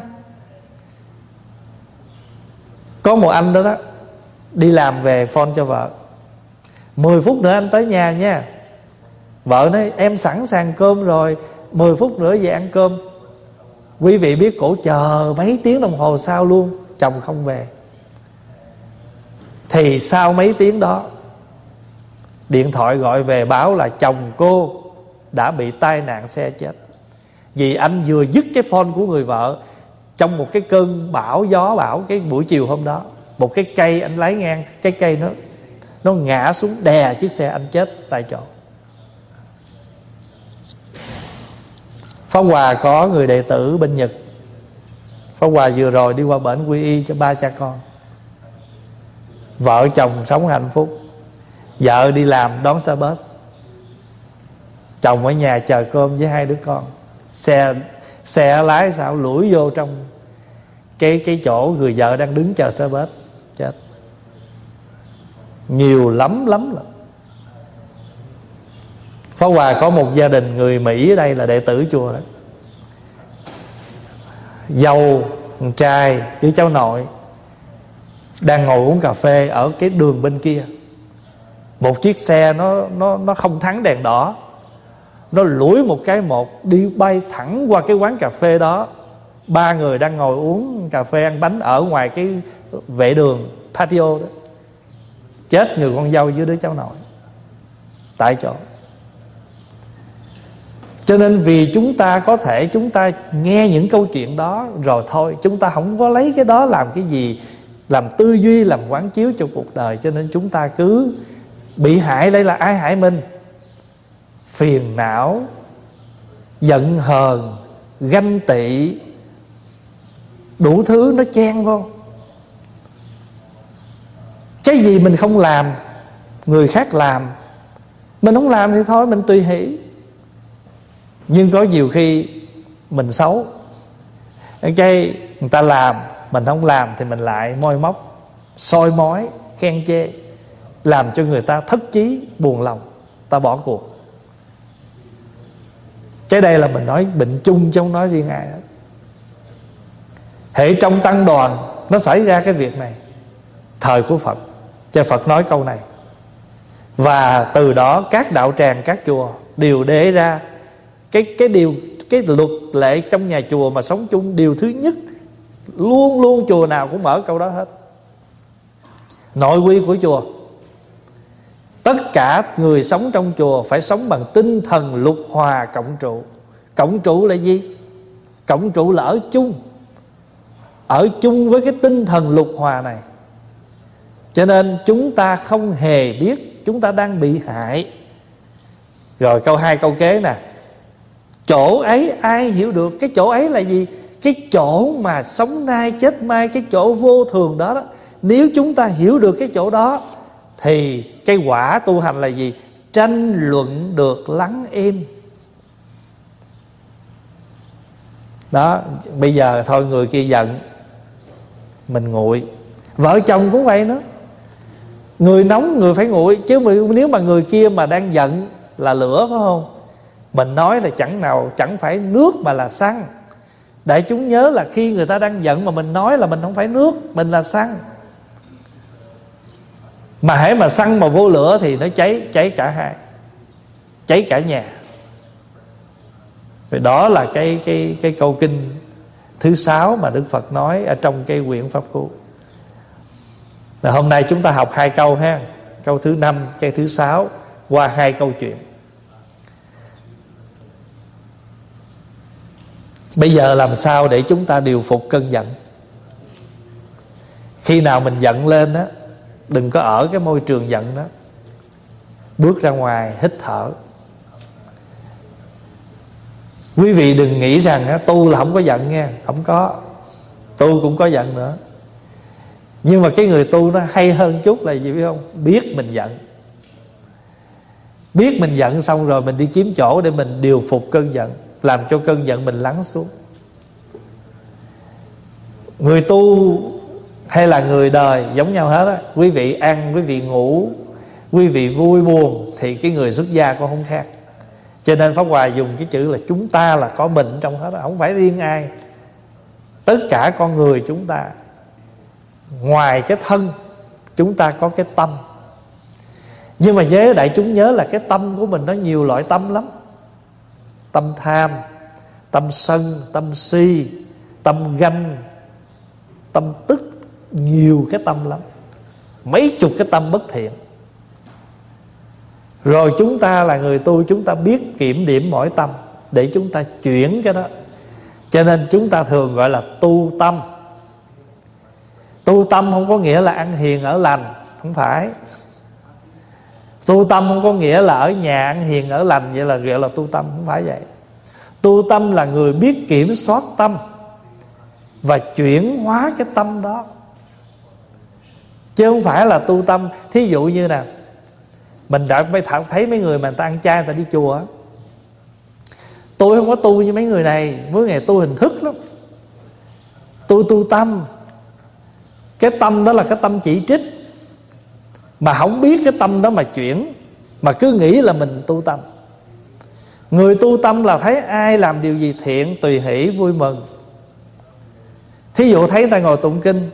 Có một anh đó đi làm về phone cho vợ: 10 phút nữa anh tới nhà nha. Vợ nói em sẵn sàng cơm rồi, 10 phút nữa về ăn cơm. Quý vị biết cổ chờ mấy tiếng đồng hồ sau luôn, chồng không về. Thì sau mấy tiếng đó, điện thoại gọi về báo là chồng cô đã bị tai nạn xe chết. Vì anh vừa dứt cái phone của người vợ trong một cái cơn bão, gió bão cái buổi chiều hôm đó. Một cái cây anh lái ngang, cái cây nó ngã xuống đè chiếc xe, anh chết tại chỗ. Pháp Hòa có người đệ tử bên Nhật. Pháp Hòa vừa rồi đi qua bển quy y cho 3 cha con. Vợ chồng sống hạnh phúc. Vợ đi làm đón xe bus, chồng ở nhà chờ cơm với 2 đứa con. Xe lái sao lủi vô trong cái chỗ người vợ đang đứng chờ xe bus, chết. Nhiều lắm lắm. Pháp Hòa có một gia đình người Mỹ ở đây là đệ tử chùa đó. Dâu, con trai, đứa cháu nội đang ngồi uống cà phê ở cái đường bên kia. Một chiếc xe nó không thắng đèn đỏ, nó lủi một cái đi bay thẳng qua cái quán cà phê đó. 3 người đang ngồi uống cà phê ăn bánh ở ngoài cái vệ đường patio đó. chết người con dâu với đứa cháu nội tại chỗ. Cho nên vì chúng ta có thể chúng ta nghe những câu chuyện đó rồi thôi, chúng ta không có lấy cái đó làm cái gì, làm tư duy, làm quán chiếu cho cuộc đời. Cho nên chúng ta cứ bị hại. Đây là ai hại mình? Phiền não, giận hờn, ganh tị, đủ thứ nó chen vô. Cái gì mình không làm, người khác làm, mình không làm thì thôi, mình tùy hỷ. Nhưng có nhiều khi mình xấu, cái người ta làm, mình không làm thì mình lại moi móc, soi mói, khen chê, làm cho người ta thất chí, buồn lòng, ta bỏ cuộc. Cái đây là mình nói bệnh chung chứ không nói riêng ai hết. Hệ trong tăng đoàn nó xảy ra cái việc này thời của Phật, cho Phật nói câu này. Và từ đó các đạo tràng, các chùa đều đề ra cái luật lệ trong nhà chùa mà sống chung. Điều thứ nhất, luôn luôn chùa nào cũng mở câu đó hết. Nội quy của chùa, tất cả người sống trong chùa phải sống bằng tinh thần lục hòa cộng trụ. Cộng trụ là gì? Cộng trụ là ở chung, ở chung với cái tinh thần lục hòa này. Cho nên chúng ta không hề biết chúng ta đang bị hại. Rồi câu hai câu kế nè, chỗ ấy ai hiểu được? Cái chỗ ấy là gì? Cái chỗ mà sống nay chết mai, cái chỗ vô thường đó, đó. Nếu chúng ta hiểu được cái chỗ đó thì cái quả tu hành là gì? Tranh luận được lắng êm. Đó, bây giờ thôi người kia giận, mình nguội. Vợ chồng cũng vậy nữa, người nóng người phải nguội. Chứ nếu mà người kia mà đang giận là lửa, phải không? Mình nói là chẳng phải nước mà là xăng. Đại chúng nhớ là khi người ta đang giận mà mình nói là mình không phải nước, mình là xăng. Mà hễ mà xăng mà vô lửa thì nó cháy cả hai, cháy cả nhà. Vì đó là cái câu kinh thứ 6 mà Đức Phật nói ở trong cái quyển Pháp Cú. Rồi hôm nay chúng ta học 2 câu ha. Câu thứ 5, cái thứ 6 qua 2 câu chuyện. Bây giờ làm sao để chúng ta điều phục cơn giận? Khi nào mình giận lên á, đừng có ở cái môi trường giận đó, bước ra ngoài hít thở. Quý vị đừng nghĩ rằng á, tu là không có giận nha. Không có, tu cũng có giận nữa. Nhưng mà cái người tu nó hay hơn chút là gì biết không? Biết mình giận. Biết mình giận xong rồi mình đi kiếm chỗ để mình điều phục cơn giận, làm cho cơn giận mình lắng xuống. Người tu hay là người đời giống nhau hết á. Quý vị ăn, quý vị ngủ, quý vị vui buồn thì cái người xuất gia cũng không khác. Cho nên Pháp Hòa dùng cái chữ là chúng ta là có mình trong hết, không phải riêng ai. Tất cả con người chúng ta, ngoài cái thân, chúng ta có cái tâm. Nhưng mà với đại chúng nhớ là cái tâm của mình nó nhiều loại tâm lắm. Tâm tham, tâm sân, tâm si, tâm ganh, tâm tức, nhiều cái tâm lắm, mấy chục cái tâm bất thiện. Rồi chúng ta là người tu, chúng ta biết kiểm điểm mỗi tâm để chúng ta chuyển cái đó. Cho nên chúng ta thường gọi là tu tâm. Tu tâm không có nghĩa là ăn hiền ở lành, không phải. Tu tâm không có nghĩa là ở nhà ăn hiền ở lành, vậy là gọi là tu tâm, không phải vậy. Tu tâm là người biết kiểm soát tâm và chuyển hóa cái tâm đó, chứ không phải là tu tâm. Thí dụ như nè, mình đã thấy mấy người mà người ta ăn chay, người ta đi chùa. Tôi không có tu như mấy người này, mấy ngày tu hình thức lắm. Tôi tu tâm. Cái tâm đó là cái tâm chỉ trích, mà không biết cái tâm đó mà chuyển, mà cứ nghĩ là mình tu tâm. Người tu tâm là thấy ai làm điều gì thiện tùy hỷ vui mừng. Thí dụ thấy người ta ngồi tụng kinh,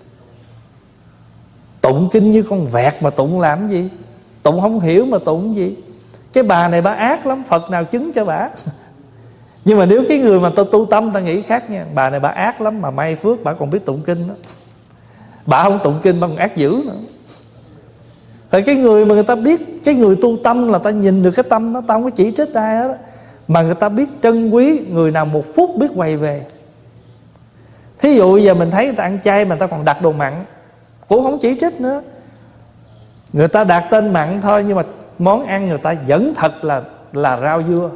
tụng kinh như con vẹt mà tụng làm gì? Tụng không hiểu mà tụng gì? Cái bà này bà ác lắm, Phật nào chứng cho bà. Nhưng mà nếu cái người mà tu tâm ta nghĩ khác nha. Bà này bà ác lắm mà may phước bà còn biết tụng kinh đó. Bà không tụng kinh bà còn ác dữ nữa. Tại cái người mà người ta biết, cái người tu tâm là ta nhìn được cái tâm nó, ta không có chỉ trích ai hết, mà người ta biết trân quý người nào một phút biết quay về. Thí dụ giờ mình thấy người ta ăn chay mà người ta còn đặt đồ mặn, cũng không chỉ trích nữa. Người ta đặt tên mặn thôi, nhưng mà món ăn người ta vẫn thật là rau dưa.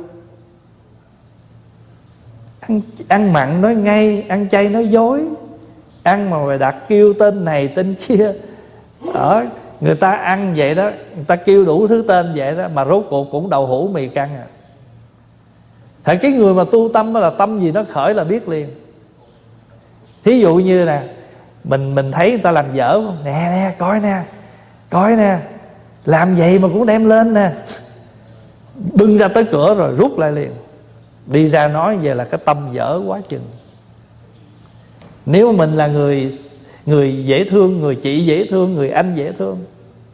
Ăn mặn nói ngay, ăn chay nói dối. Ăn mà mày đặt kêu tên này tên kia, người ta ăn vậy đó, người ta kêu đủ thứ tên vậy đó, mà rốt cuộc cũng đậu hũ mì căng à. Thật cái người mà tu tâm đó là tâm gì nó khởi là biết liền. Thí dụ như nè, mình thấy người ta làm dở, nè coi nè, làm vậy mà cũng đem lên nè, bưng ra tới cửa rồi rút lại liền. Đi ra nói về là cái tâm dở quá chừng. Nếu mà mình là người dễ thương, người chị dễ thương, người anh dễ thương,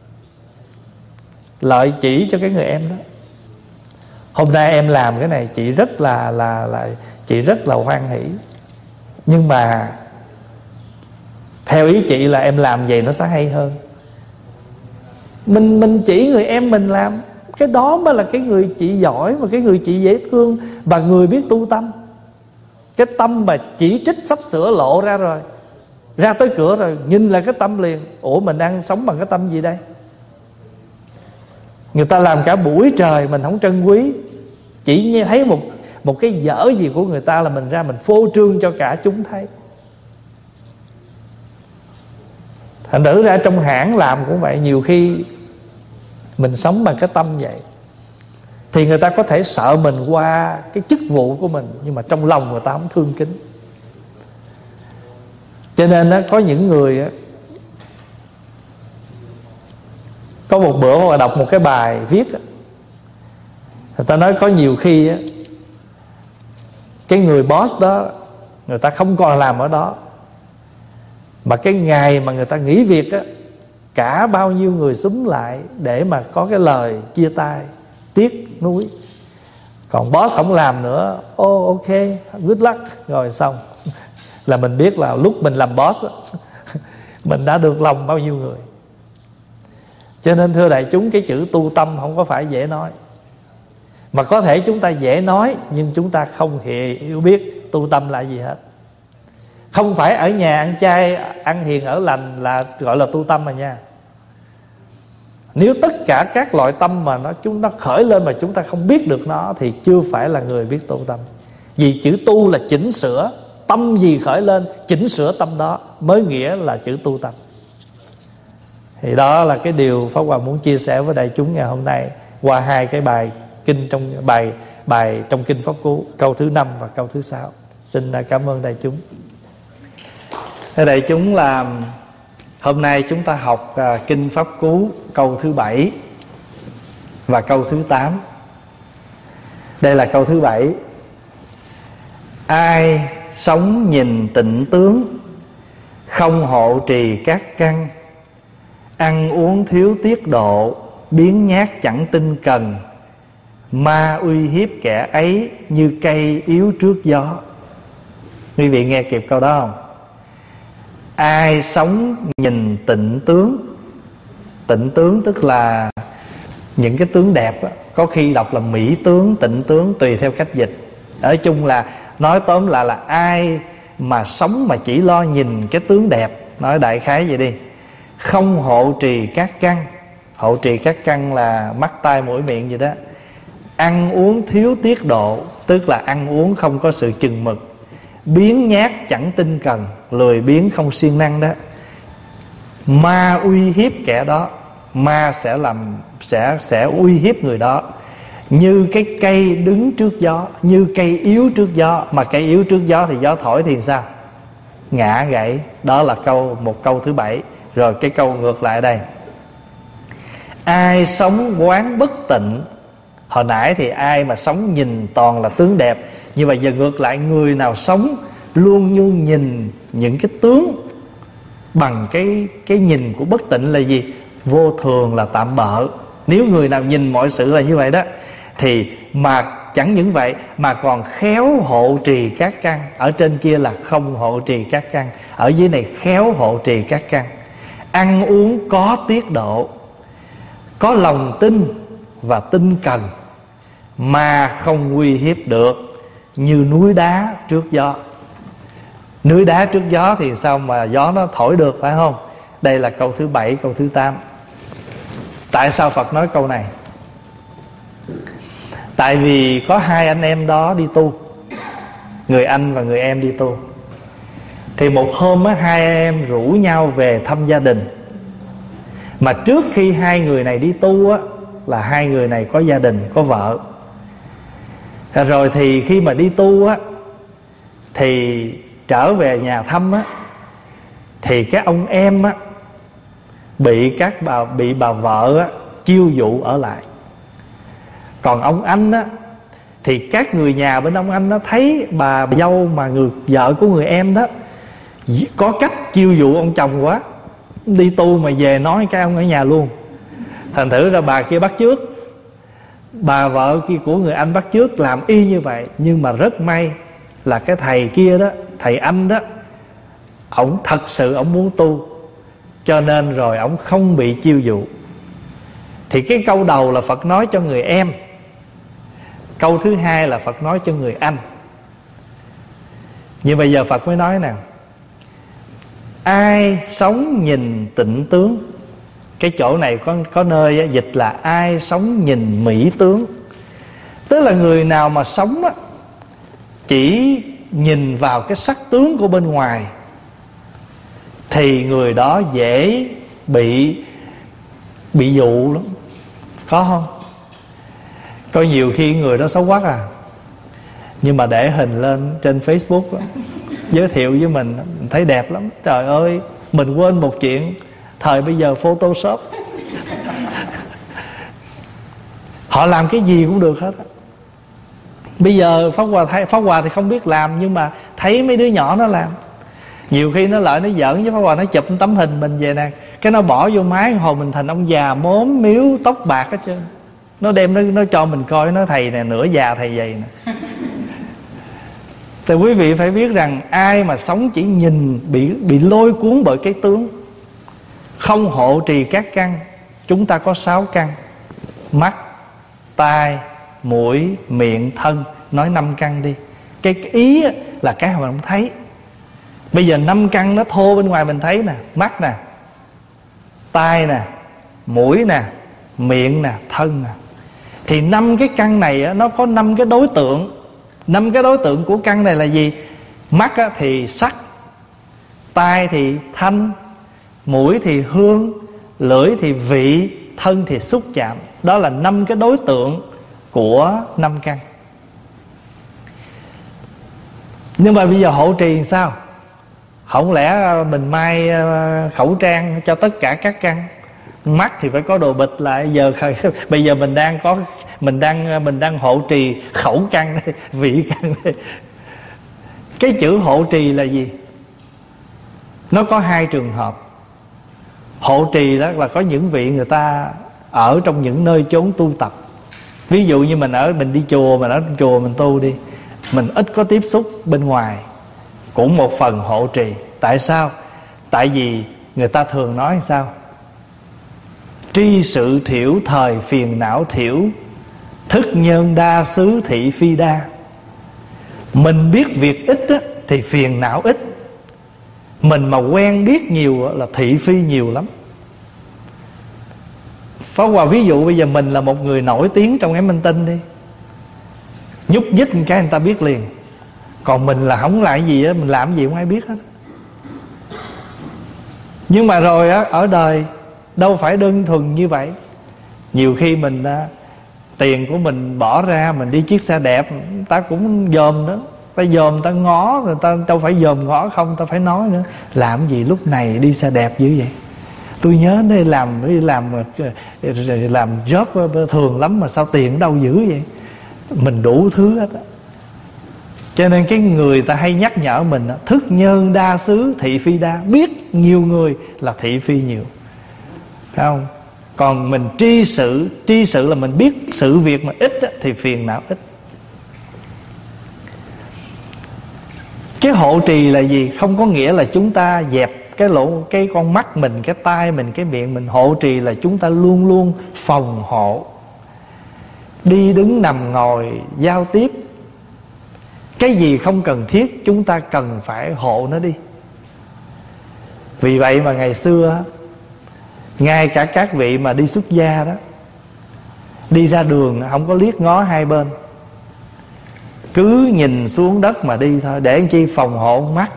lợi chỉ cho cái người em đó. Hôm nay em làm cái này chị rất là chị rất là hoan hỷ, nhưng mà theo ý chị là em làm vậy nó sẽ hay hơn. Mình chỉ người em mình làm, cái đó mới là cái người chị giỏi, mà cái người chị dễ thương và người biết tu tâm. Cái tâm mà chỉ trích sắp sửa lộ ra rồi, ra tới cửa rồi nhìn là cái tâm liền. Ủa mình đang sống bằng cái tâm gì đây? Người ta làm cả buổi trời mình không trân quý, chỉ nghe thấy một cái dở gì của người ta là mình ra mình phô trương cho cả chúng thấy. Thành thử ra trong hãng làm cũng vậy, nhiều khi mình sống bằng cái tâm vậy thì người ta có thể sợ mình qua cái chức vụ của mình, nhưng mà trong lòng người ta không thương kính. Cho nên đó, có những người đó, có một bữa mà đọc một cái bài viết đó, người ta nói có nhiều khi đó, cái người boss đó người ta không còn làm ở đó, mà cái ngày mà người ta nghỉ việc á, cả bao nhiêu người xúm lại để mà có cái lời chia tay tiếc nuối. Còn boss không làm nữa, ok, good luck, rồi xong. Là mình biết là lúc mình làm boss á, mình đã được lòng bao nhiêu người. Cho nên thưa đại chúng, cái chữ tu tâm không có phải dễ nói. Mà có thể chúng ta dễ nói, nhưng chúng ta không hiểu biết tu tâm là gì hết. Không phải ở nhà ăn chay, ăn hiền ở lành là gọi là tu tâm mà nha. Nếu tất cả các loại tâm mà chúng nó khởi lên mà chúng ta không biết được nó thì chưa phải là người biết tu tâm. Vì chữ tu là chỉnh sửa, tâm gì khởi lên chỉnh sửa tâm đó mới nghĩa là chữ tu tâm. Thì đó là cái điều Pháp Hòa muốn chia sẻ với đại chúng ngày hôm nay qua hai cái bài kinh trong bài trong kinh Pháp Cú, câu thứ 5 và câu thứ 6. Xin cảm ơn đại chúng. Thưa đại chúng, là hôm nay chúng ta học kinh Pháp Cú câu thứ 7 và câu thứ 8. Đây là câu thứ 7. Ai sống nhìn tịnh tướng, không hộ trì các căn, ăn uống thiếu tiết độ, biếng nhác chẳng tinh cần, ma uy hiếp kẻ ấy như cây yếu trước gió. Quý vị nghe kịp câu đó không? Ai sống nhìn tịnh tướng. Tịnh tướng tức là những cái tướng đẹp đó. Có khi đọc là mỹ tướng, tịnh tướng, tùy theo cách dịch. Nói chung là nói tóm lại là ai mà sống mà chỉ lo nhìn cái tướng đẹp, nói đại khái vậy đi. Không hộ trì các căn. Hộ trì các căn là mắt tai mũi miệng gì đó. Ăn uống thiếu tiết độ, tức là ăn uống không có sự chừng mực. Biếng nhác chẳng tinh cần, lười biếng không siêng năng đó. Ma uy hiếp kẻ đó. Ma sẽ uy hiếp người đó như cái cây đứng trước gió, như cây yếu trước gió. Mà cây yếu trước gió thì gió thổi thì sao? Ngã gãy. Đó là một câu thứ 7. Rồi cái câu ngược lại đây. Ai sống quán bất tịnh. Hồi nãy thì ai mà sống nhìn toàn là tướng đẹp, nhưng mà giờ ngược lại, người nào sống luôn luôn nhìn những cái tướng bằng cái nhìn của bất tịnh là gì? Vô thường, là tạm bợ. Nếu người nào nhìn mọi sự là như vậy đó, thì mà chẳng những vậy mà còn khéo hộ trì các căn. Ở trên kia là không hộ trì các căn, ở dưới này khéo hộ trì các căn. Ăn uống có tiết độ. có lòng tin và tinh cần mà không uy hiếp được, như núi đá trước gió. Núi đá trước gió thì sao mà gió nó thổi được, phải không? Đây là câu thứ 7, câu thứ 8. Tại sao Phật nói câu này? Tại vì có hai anh em đó đi tu, người anh và người em đi tu. Thì một hôm á, hai em rủ nhau về thăm gia đình. Mà trước khi hai người này đi tu á, là hai người này có gia đình, có vợ. Rồi thì khi mà đi tu á, thì trở về nhà thăm á, thì cái ông em á bị bà vợ á chiêu dụ ở lại. Còn ông anh á thì các người nhà bên ông anh nó thấy bà dâu mà vợ của người em đó có cách chiêu dụ ông chồng quá, đi tu mà về nói cái ông ở nhà luôn. Thành thử ra bà kia bắt chước, bà vợ kia của người anh bắt chước làm y như vậy. Nhưng mà rất may là cái thầy kia đó, thầy anh đó, ổng thật sự ổng muốn tu, cho nên rồi ổng không bị chiêu dụ. Thì cái câu đầu là Phật nói cho người em, câu thứ hai là Phật nói cho người anh. Nhưng bây giờ Phật mới nói nè, ai sống nhìn tịnh tướng. Cái chỗ này có nơi dịch là ai sống nhìn mỹ tướng. Tức là người nào mà sống á, chỉ nhìn vào cái sắc tướng của bên ngoài, thì người đó dễ bị dụ lắm. Có không? Có nhiều khi người đó xấu quắc à, nhưng mà để hình lên trên Facebook đó, giới thiệu với mình thấy đẹp lắm. Trời ơi, mình quên một chuyện, thời bây giờ Photoshop họ làm cái gì cũng được hết. Bây giờ Pháp Hòa thì không biết làm, nhưng mà thấy mấy đứa nhỏ nó làm. Nhiều khi nó lại nó giỡn với Pháp Hòa, nó chụp tấm hình mình về nè, cái nó bỏ vô máy, hồi mình thành ông già mốm miếu tóc bạc hết trơn. Nó đem nó cho mình coi, nó thầy nè, nửa già thầy vậy nè. Thì quý vị phải biết rằng ai mà sống chỉ nhìn bị lôi cuốn bởi cái tướng, không hộ trì các căn. Chúng ta có 6 căn: mắt, tai, mũi, miệng, thân. Nói 5 căn đi. Cái ý là cái mà mình không thấy. Bây giờ 5 căn nó thô bên ngoài mình thấy nè: mắt nè, tai nè, mũi nè, miệng nè, thân nè. Thì 5 cái căn này nó có 5 cái đối tượng. 5 cái đối tượng của căn này là gì? Mắt thì sắc, tai thì thanh, mũi thì hương, lưỡi thì vị, thân thì xúc chạm. Đó là 5 cái đối tượng của 5 căn. Nhưng mà bây giờ hộ trì làm sao? Không lẽ mình may khẩu trang cho tất cả các căn? Mắt thì phải có đồ bịt lại. Bây giờ mình đang hộ trì khẩu căn đây, vị căn đây. Cái chữ hộ trì là gì? Nó có 2 trường hợp. Hộ trì đó là có những vị người ta ở trong những nơi chốn tu tập. Ví dụ như mình đi chùa, mình ở chùa mình tu đi, mình ít có tiếp xúc bên ngoài, cũng một phần hộ trì. Tại sao? Tại vì người ta thường nói sao? Tri sự thiểu thời phiền não thiểu, thức nhân đa xứ thị phi đa. Mình biết việc ít á, thì phiền não ít. Mình mà quen biết nhiều là thị phi nhiều lắm. Pháp Hòa ví dụ bây giờ mình là một người nổi tiếng trong cái minh tinh đi, nhúc nhích một cái người ta biết liền. Còn mình là không làm gì á, mình làm gì không ai biết hết. Nhưng mà rồi á, ở đời đâu phải đơn thuần như vậy. Nhiều khi mình tiền của mình bỏ ra, mình đi chiếc xe đẹp, người ta cũng dòm nữa. Ta dòm, người ta ngó, người ta đâu phải dòm ngó không, ta phải nói nữa. Làm gì lúc này đi xe đẹp dữ vậy? Tôi nhớ đây làm job thường lắm mà sao tiền đâu dữ vậy? Mình đủ thứ hết á. Cho nên cái người ta hay nhắc nhở mình, thức nhân đa xứ thị phi đa. Biết nhiều người là thị phi nhiều, phải không? Còn mình tri sự là mình biết sự việc mà ít á, thì phiền não ít. Cái hộ trì là gì? Không có nghĩa là chúng ta dẹp cái con mắt mình, cái tai mình, cái miệng mình. Hộ trì là chúng ta luôn luôn phòng hộ. Đi đứng nằm ngồi giao tiếp, cái gì không cần thiết chúng ta cần phải hộ nó đi. Vì vậy mà ngày xưa, ngay cả các vị mà đi xuất gia đó, đi ra đường không có liếc ngó hai bên, cứ nhìn xuống đất mà đi thôi, để làm chi? Phòng hộ mắt.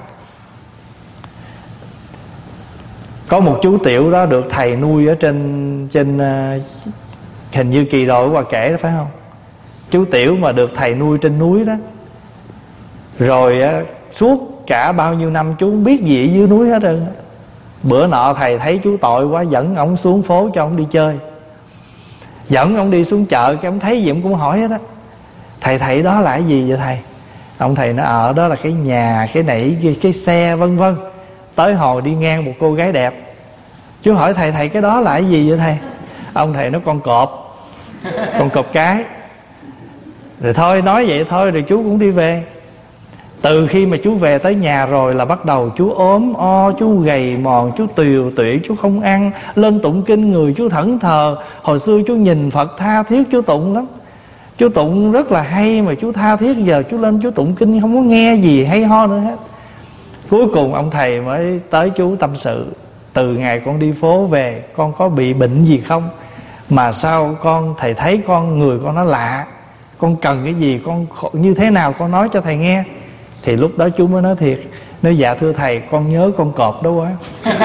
Có một chú tiểu đó được thầy nuôi ở trên hình như Kỳ Rồi qua kể đó, phải không? Chú tiểu mà được thầy nuôi trên núi đó, rồi suốt cả bao nhiêu năm chú không biết gì ở dưới núi hết trơn. Bữa nọ thầy thấy chú tội quá, dẫn ổng xuống phố cho ổng đi chơi, dẫn ổng đi xuống chợ, cái ổng thấy gì ổng cũng hỏi hết á: thầy đó là cái gì vậy thầy? Ông thầy nó ở đó là cái nhà, cái nãy, cái xe vân vân. Tới hồi đi ngang một cô gái đẹp, chú hỏi thầy cái đó là cái gì vậy thầy? Ông thầy nó: con cọp, con cọp cái. Rồi thôi, nói vậy thôi, rồi chú cũng đi về. Từ khi mà chú về tới nhà rồi là bắt đầu chú ốm o, chú gầy mòn, chú tiều tụy, chú không ăn. Lên tụng kinh người chú thẫn thờ. Hồi xưa chú nhìn Phật tha thiết chú tụng lắm, chú tụng rất là hay mà chú tha thiết. Giờ chú lên chú tụng kinh không có nghe gì hay ho nữa hết. Cuối cùng ông thầy mới tới chú tâm sự: từ ngày con đi phố về, con có bị bệnh gì không? Mà sao thầy thấy người con nó lạ, con cần cái gì, con như thế nào, con nói cho thầy nghe. Thì lúc đó chú mới nói thiệt, nói: dạ thưa thầy, con nhớ con cọp đó quá.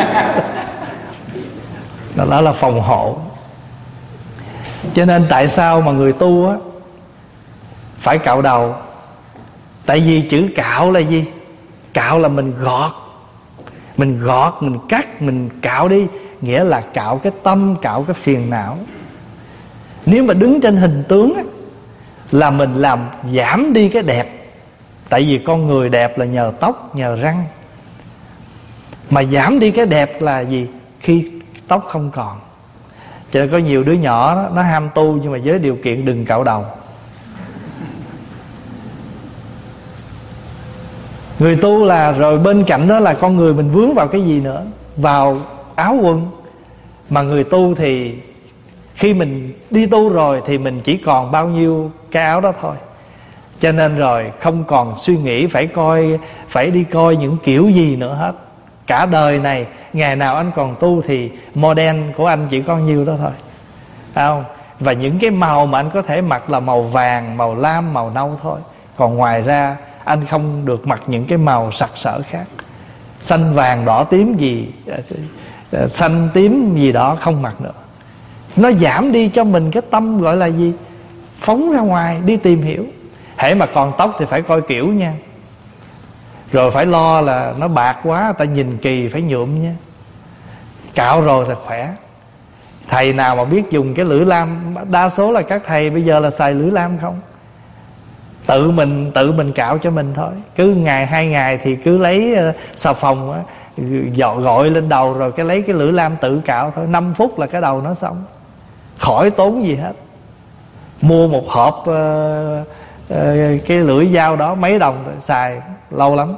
Đó là phòng hộ. Cho nên tại sao mà người tu á phải cạo đầu? Tại vì chữ cạo là gì? Cạo là mình gọt, mình cắt, mình cạo đi. Nghĩa là cạo cái tâm, cạo cái phiền não. Nếu mà đứng trên hình tướng á, là mình làm giảm đi cái đẹp. Tại vì con người đẹp là nhờ tóc, nhờ răng. Mà giảm đi cái đẹp là gì? Khi tóc không còn. Cho nên có nhiều đứa nhỏ đó, nó ham tu, nhưng mà với điều kiện đừng cạo đầu. Người tu là rồi bên cạnh đó là con người mình vướng vào cái gì nữa? Vào áo quần. Mà người tu thì khi mình đi tu rồi thì mình chỉ còn bao nhiêu cái áo đó thôi. Cho nên rồi không còn suy nghĩ phải đi coi những kiểu gì nữa hết. Cả đời này, ngày nào anh còn tu thì model của anh chỉ có nhiêu đó thôi, phải không? Và những cái màu mà anh có thể mặc là màu vàng, màu lam, màu nâu thôi. Còn ngoài ra anh không được mặc những cái màu sặc sỡ khác. Xanh vàng đỏ tím gì, xanh tím gì đó không mặc nữa. Nó giảm đi cho mình cái tâm gọi là gì? Phóng ra ngoài đi tìm hiểu. Hễ mà còn tóc thì phải coi kiểu nha. Rồi phải lo là nó bạc quá, ta nhìn kỳ phải nhuộm nha. Cạo rồi thì khỏe. Thầy nào mà biết dùng cái lưỡi lam, đa số là các thầy bây giờ là xài lưỡi lam không. Tự mình cạo cho mình thôi. Cứ ngày 2 ngày thì cứ lấy xà phòng á, gội lên đầu, rồi lấy cái lưỡi lam tự cạo thôi. 5 phút là cái đầu nó xong, khỏi tốn gì hết. Mua một hộp cái lưỡi dao đó mấy đồng rồi, xài lâu lắm.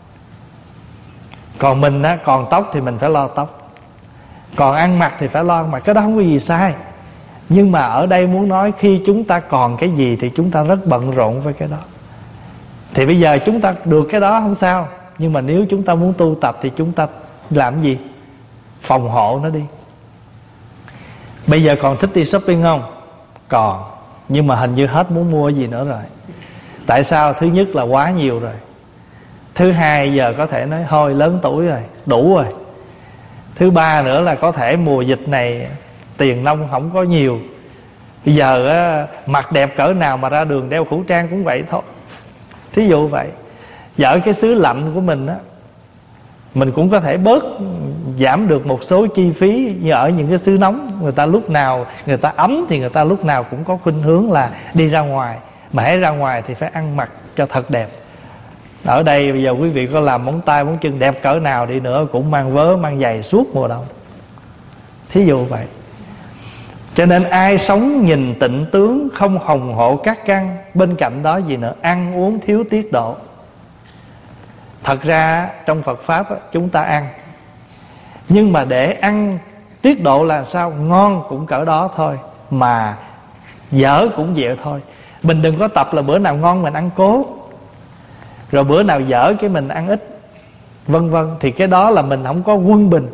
Còn mình á, còn tóc thì mình phải lo tóc, còn ăn mặc thì phải lo ăn mặc. Cái đó không có gì sai. Nhưng mà ở đây muốn nói khi chúng ta còn cái gì thì chúng ta rất bận rộn với cái đó. Thì bây giờ chúng ta được cái đó không sao. Nhưng mà nếu chúng ta muốn tu tập thì chúng ta làm gì? Phòng hộ nó đi. Bây giờ còn thích đi shopping không? Còn. Nhưng mà hình như hết muốn mua gì nữa rồi. Tại sao? Thứ nhất là quá nhiều rồi. Thứ hai giờ có thể nói thôi lớn tuổi rồi, đủ rồi. Thứ ba nữa là có thể mùa dịch này tiền nong không có nhiều. Bây giờ á, mặt đẹp cỡ nào mà ra đường đeo khẩu trang cũng vậy thôi. Thí dụ vậy. Và ở cái xứ lạnh của mình á, mình cũng có thể bớt giảm được một số chi phí. Như ở những cái xứ nóng, người ta lúc nào người ta ấm thì người ta lúc nào cũng có khuynh hướng là đi ra ngoài. Mà hãy ra ngoài thì phải ăn mặc cho thật đẹp. Ở đây bây giờ quý vị có làm móng tay móng chân đẹp cỡ nào đi nữa cũng mang vớ mang giày suốt mùa đông. Thí dụ vậy. Cho nên ai sống nhìn tịnh tướng, không hồng hộ các căn. Bên cạnh đó gì nữa? Ăn uống thiếu tiết độ. Thật ra trong Phật Pháp chúng ta ăn, nhưng mà để ăn tiết độ là sao? Ngon cũng cỡ đó thôi, mà dở cũng vậy thôi. Mình đừng có tập là bữa nào ngon mình ăn cố, rồi bữa nào dở cái mình ăn ít, vân vân. Thì cái đó là mình không có quân bình.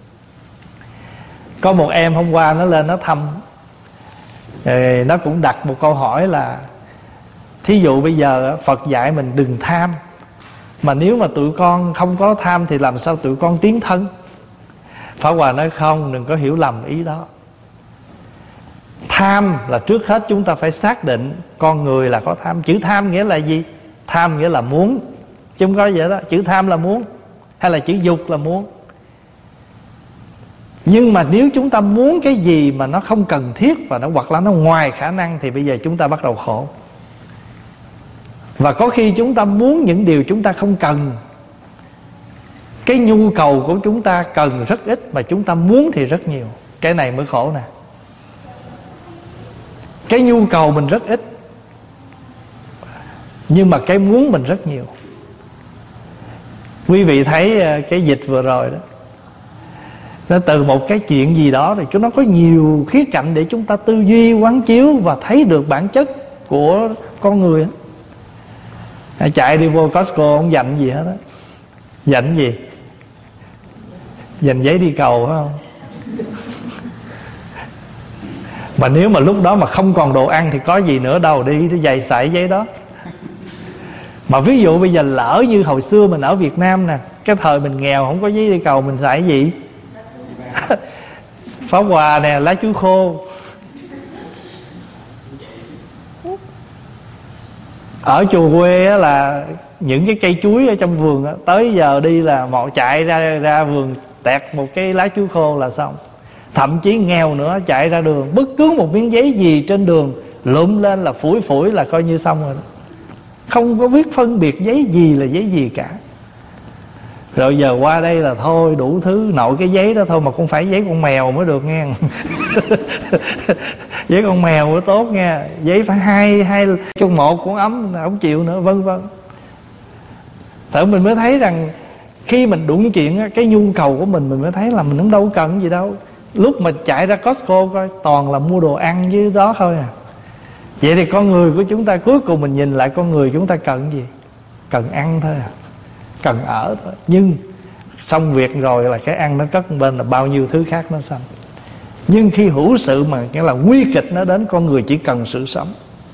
Có một em hôm qua nó lên nó thăm, nó cũng đặt một câu hỏi là: thí dụ bây giờ Phật dạy mình đừng tham, mà nếu mà tụi con không có tham thì làm sao tụi con tiến thân? Pháp Hòa nói không, đừng có hiểu lầm ý đó. Tham là trước hết chúng ta phải xác định con người là có tham. Chữ tham nghĩa là gì? Tham nghĩa là muốn, chứ không có vậy đó. Chữ tham là muốn, hay là chữ dục là muốn. Nhưng mà nếu chúng ta muốn cái gì mà nó không cần thiết, và nó hoặc là nó ngoài khả năng, thì bây giờ chúng ta bắt đầu khổ. Và có khi chúng ta muốn những điều chúng ta không cần. Cái nhu cầu của chúng ta cần rất ít, mà chúng ta muốn thì rất nhiều. Cái này mới khổ nè. Cái nhu cầu mình rất ít, nhưng mà cái muốn mình rất nhiều. Quý vị thấy cái dịch vừa rồi đó, nó từ một cái chuyện gì đó rồi nó có nhiều khía cạnh để chúng ta tư duy quán chiếu và thấy được bản chất của con người. Chạy đi vô Costco không dành gì hết á. Dành gì? Dành giấy đi cầu phải không? Mà nếu mà lúc đó mà không còn đồ ăn thì có gì nữa đâu, đi thì giày xài giấy đó. Mà ví dụ bây giờ lỡ như hồi xưa mình ở Việt Nam nè, cái thời mình nghèo không có giấy đi cầu, mình xài cái gì? Pháo Hòa nè, lá chuối khô. Ở chùa quê á, là những cái cây chuối ở trong vườn á, tới giờ đi là một chạy ra vườn tẹt một cái lá chuối khô là xong. Thậm chí nghèo nữa, chạy ra đường, bất cứ một miếng giấy gì trên đường lụm lên là phủi là coi như xong rồi đó. Không có biết phân biệt giấy gì là giấy gì cả. Rồi giờ qua đây là thôi đủ thứ, nội cái giấy đó thôi mà cũng phải giấy con mèo mới được nghe. Giấy con mèo mới tốt nghe. Giấy phải hai trong một cũng ấm, không chịu nữa, vân vân. Tự mình mới thấy rằng khi mình đụng chuyện cái nhu cầu của mình mới thấy là mình cũng đâu cần gì đâu. Lúc mà chạy ra Costco coi toàn là mua đồ ăn với đó thôi à. Vậy thì con người của chúng ta, cuối cùng mình nhìn lại con người chúng ta cần gì? Cần ăn thôi à, cần ở thôi. Nhưng xong việc rồi là cái ăn nó cất bên là bao nhiêu thứ khác nó xong. Nhưng khi hữu sự mà nghĩa là nguy kịch nó đến, con người chỉ cần sự sống.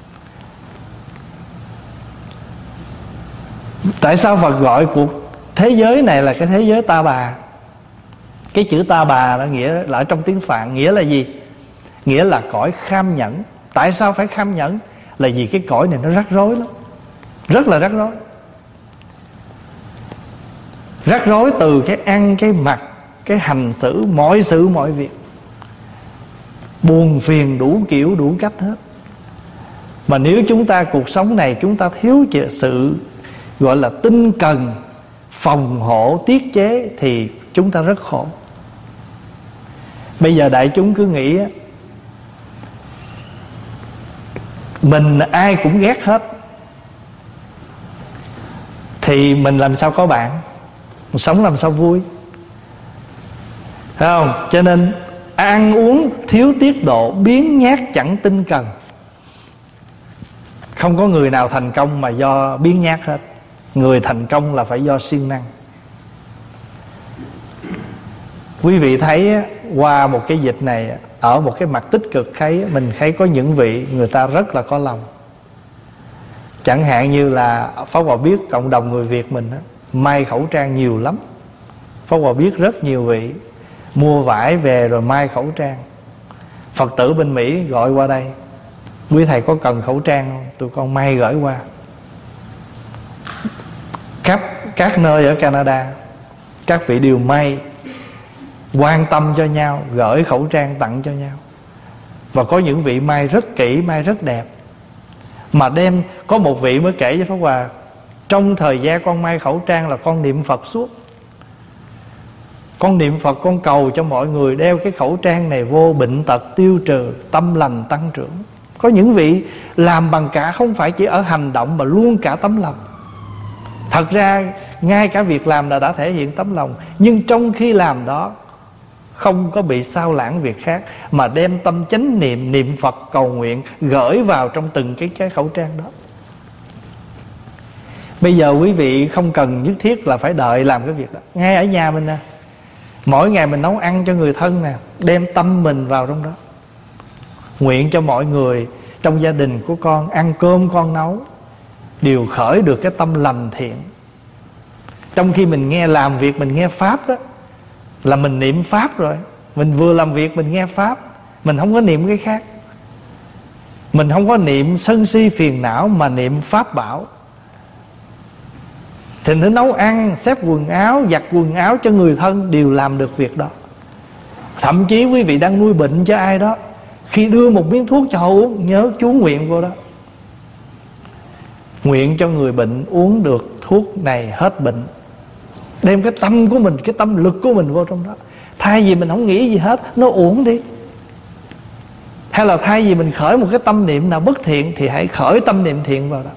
Tại sao Phật gọi cuộc thế giới này là cái thế giới ta bà? Cái chữ ta bà nó nghĩa là ở trong tiếng Phạn nghĩa là gì? Nghĩa là cõi kham nhẫn. Tại sao phải kham nhẫn? Là vì cái cõi này nó rắc rối lắm, rất là rắc rối. Rắc rối từ cái ăn, cái mặc, cái hành xử, mọi việc. Buồn phiền đủ kiểu đủ cách hết. Mà nếu chúng ta cuộc sống này chúng ta thiếu sự gọi là tinh cần, phòng hộ, tiết chế thì chúng ta rất khổ. Bây giờ đại chúng cứ nghĩ mình ai cũng ghét hết, thì mình làm sao có bạn, mình sống làm sao vui, phải không? Cho nên ăn uống thiếu tiết độ, biếng nhác chẳng tinh cần. Không có người nào thành công mà do biếng nhác hết. Người thành công là phải do siêng năng. Quý vị thấy qua một cái dịch này, ở một cái mặt tích cực thấy, mình thấy có những vị người ta rất là có lòng. Chẳng hạn như là Pháp Hòa biết cộng đồng người Việt mình may khẩu trang nhiều lắm. Pháp Hòa biết rất nhiều vị mua vải về rồi may khẩu trang. Phật tử bên Mỹ gọi qua đây: quý thầy có cần khẩu trang không? Tụi con may gửi qua. Các nơi ở Canada, các vị đều may, quan tâm cho nhau, gửi khẩu trang tặng cho nhau. Và có những vị may rất kỹ, may rất đẹp. Mà đem, có một vị mới kể với Pháp Hòa: trong thời gian con may khẩu trang là con niệm Phật suốt. Con niệm Phật, con cầu cho mọi người đeo cái khẩu trang này vô, bệnh tật tiêu trừ, tâm lành tăng trưởng. Có những vị làm bằng cả, không phải chỉ ở hành động mà luôn cả tấm lòng. Thật ra ngay cả việc làm là đã thể hiện tấm lòng, nhưng trong khi làm đó không có bị sao lãng việc khác, mà đem tâm chánh niệm, niệm Phật, cầu nguyện gửi vào trong từng cái khẩu trang đó. Bây giờ quý vị không cần nhất thiết là phải đợi làm cái việc đó. Ngay ở nhà mình nè, mỗi ngày mình nấu ăn cho người thân nè, đem tâm mình vào trong đó. Nguyện cho mọi người trong gia đình của con, ăn cơm con nấu, đều khởi được cái tâm lành thiện. Trong khi mình nghe làm việc, mình nghe Pháp đó, là mình niệm Pháp rồi. Mình vừa làm việc mình nghe Pháp, mình không có niệm cái khác. Mình không có niệm sân si phiền não, mà niệm Pháp bảo. Thì nó nấu ăn, xếp quần áo, giặt quần áo cho người thân, đều làm được việc đó. Thậm chí quý vị đang nuôi bệnh cho ai đó, khi đưa một miếng thuốc cho họ uống, nhớ chú nguyện vô đó. Nguyện cho người bệnh uống được thuốc này hết bệnh. Đem cái tâm của mình, cái tâm lực của mình vô trong đó. Thay vì mình không nghĩ gì hết, nó uổng đi. Hay là thay vì mình khởi một cái tâm niệm nào bất thiện, thì hãy khởi tâm niệm thiện vào đó.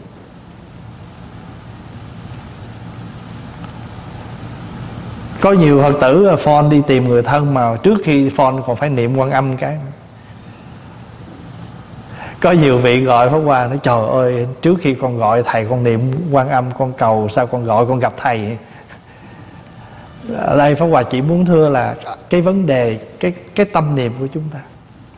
Có nhiều Phật tử phone đi tìm người thân, mà trước khi phone còn phải niệm Quan Âm cái. Có nhiều vị gọi Pháp Hòa nói: trời ơi, trước khi con gọi thầy con niệm Quan Âm, con cầu sao con gọi con gặp thầy vậy? Ở đây Pháp Hòa chỉ muốn thưa là cái vấn đề, cái tâm niệm của chúng ta.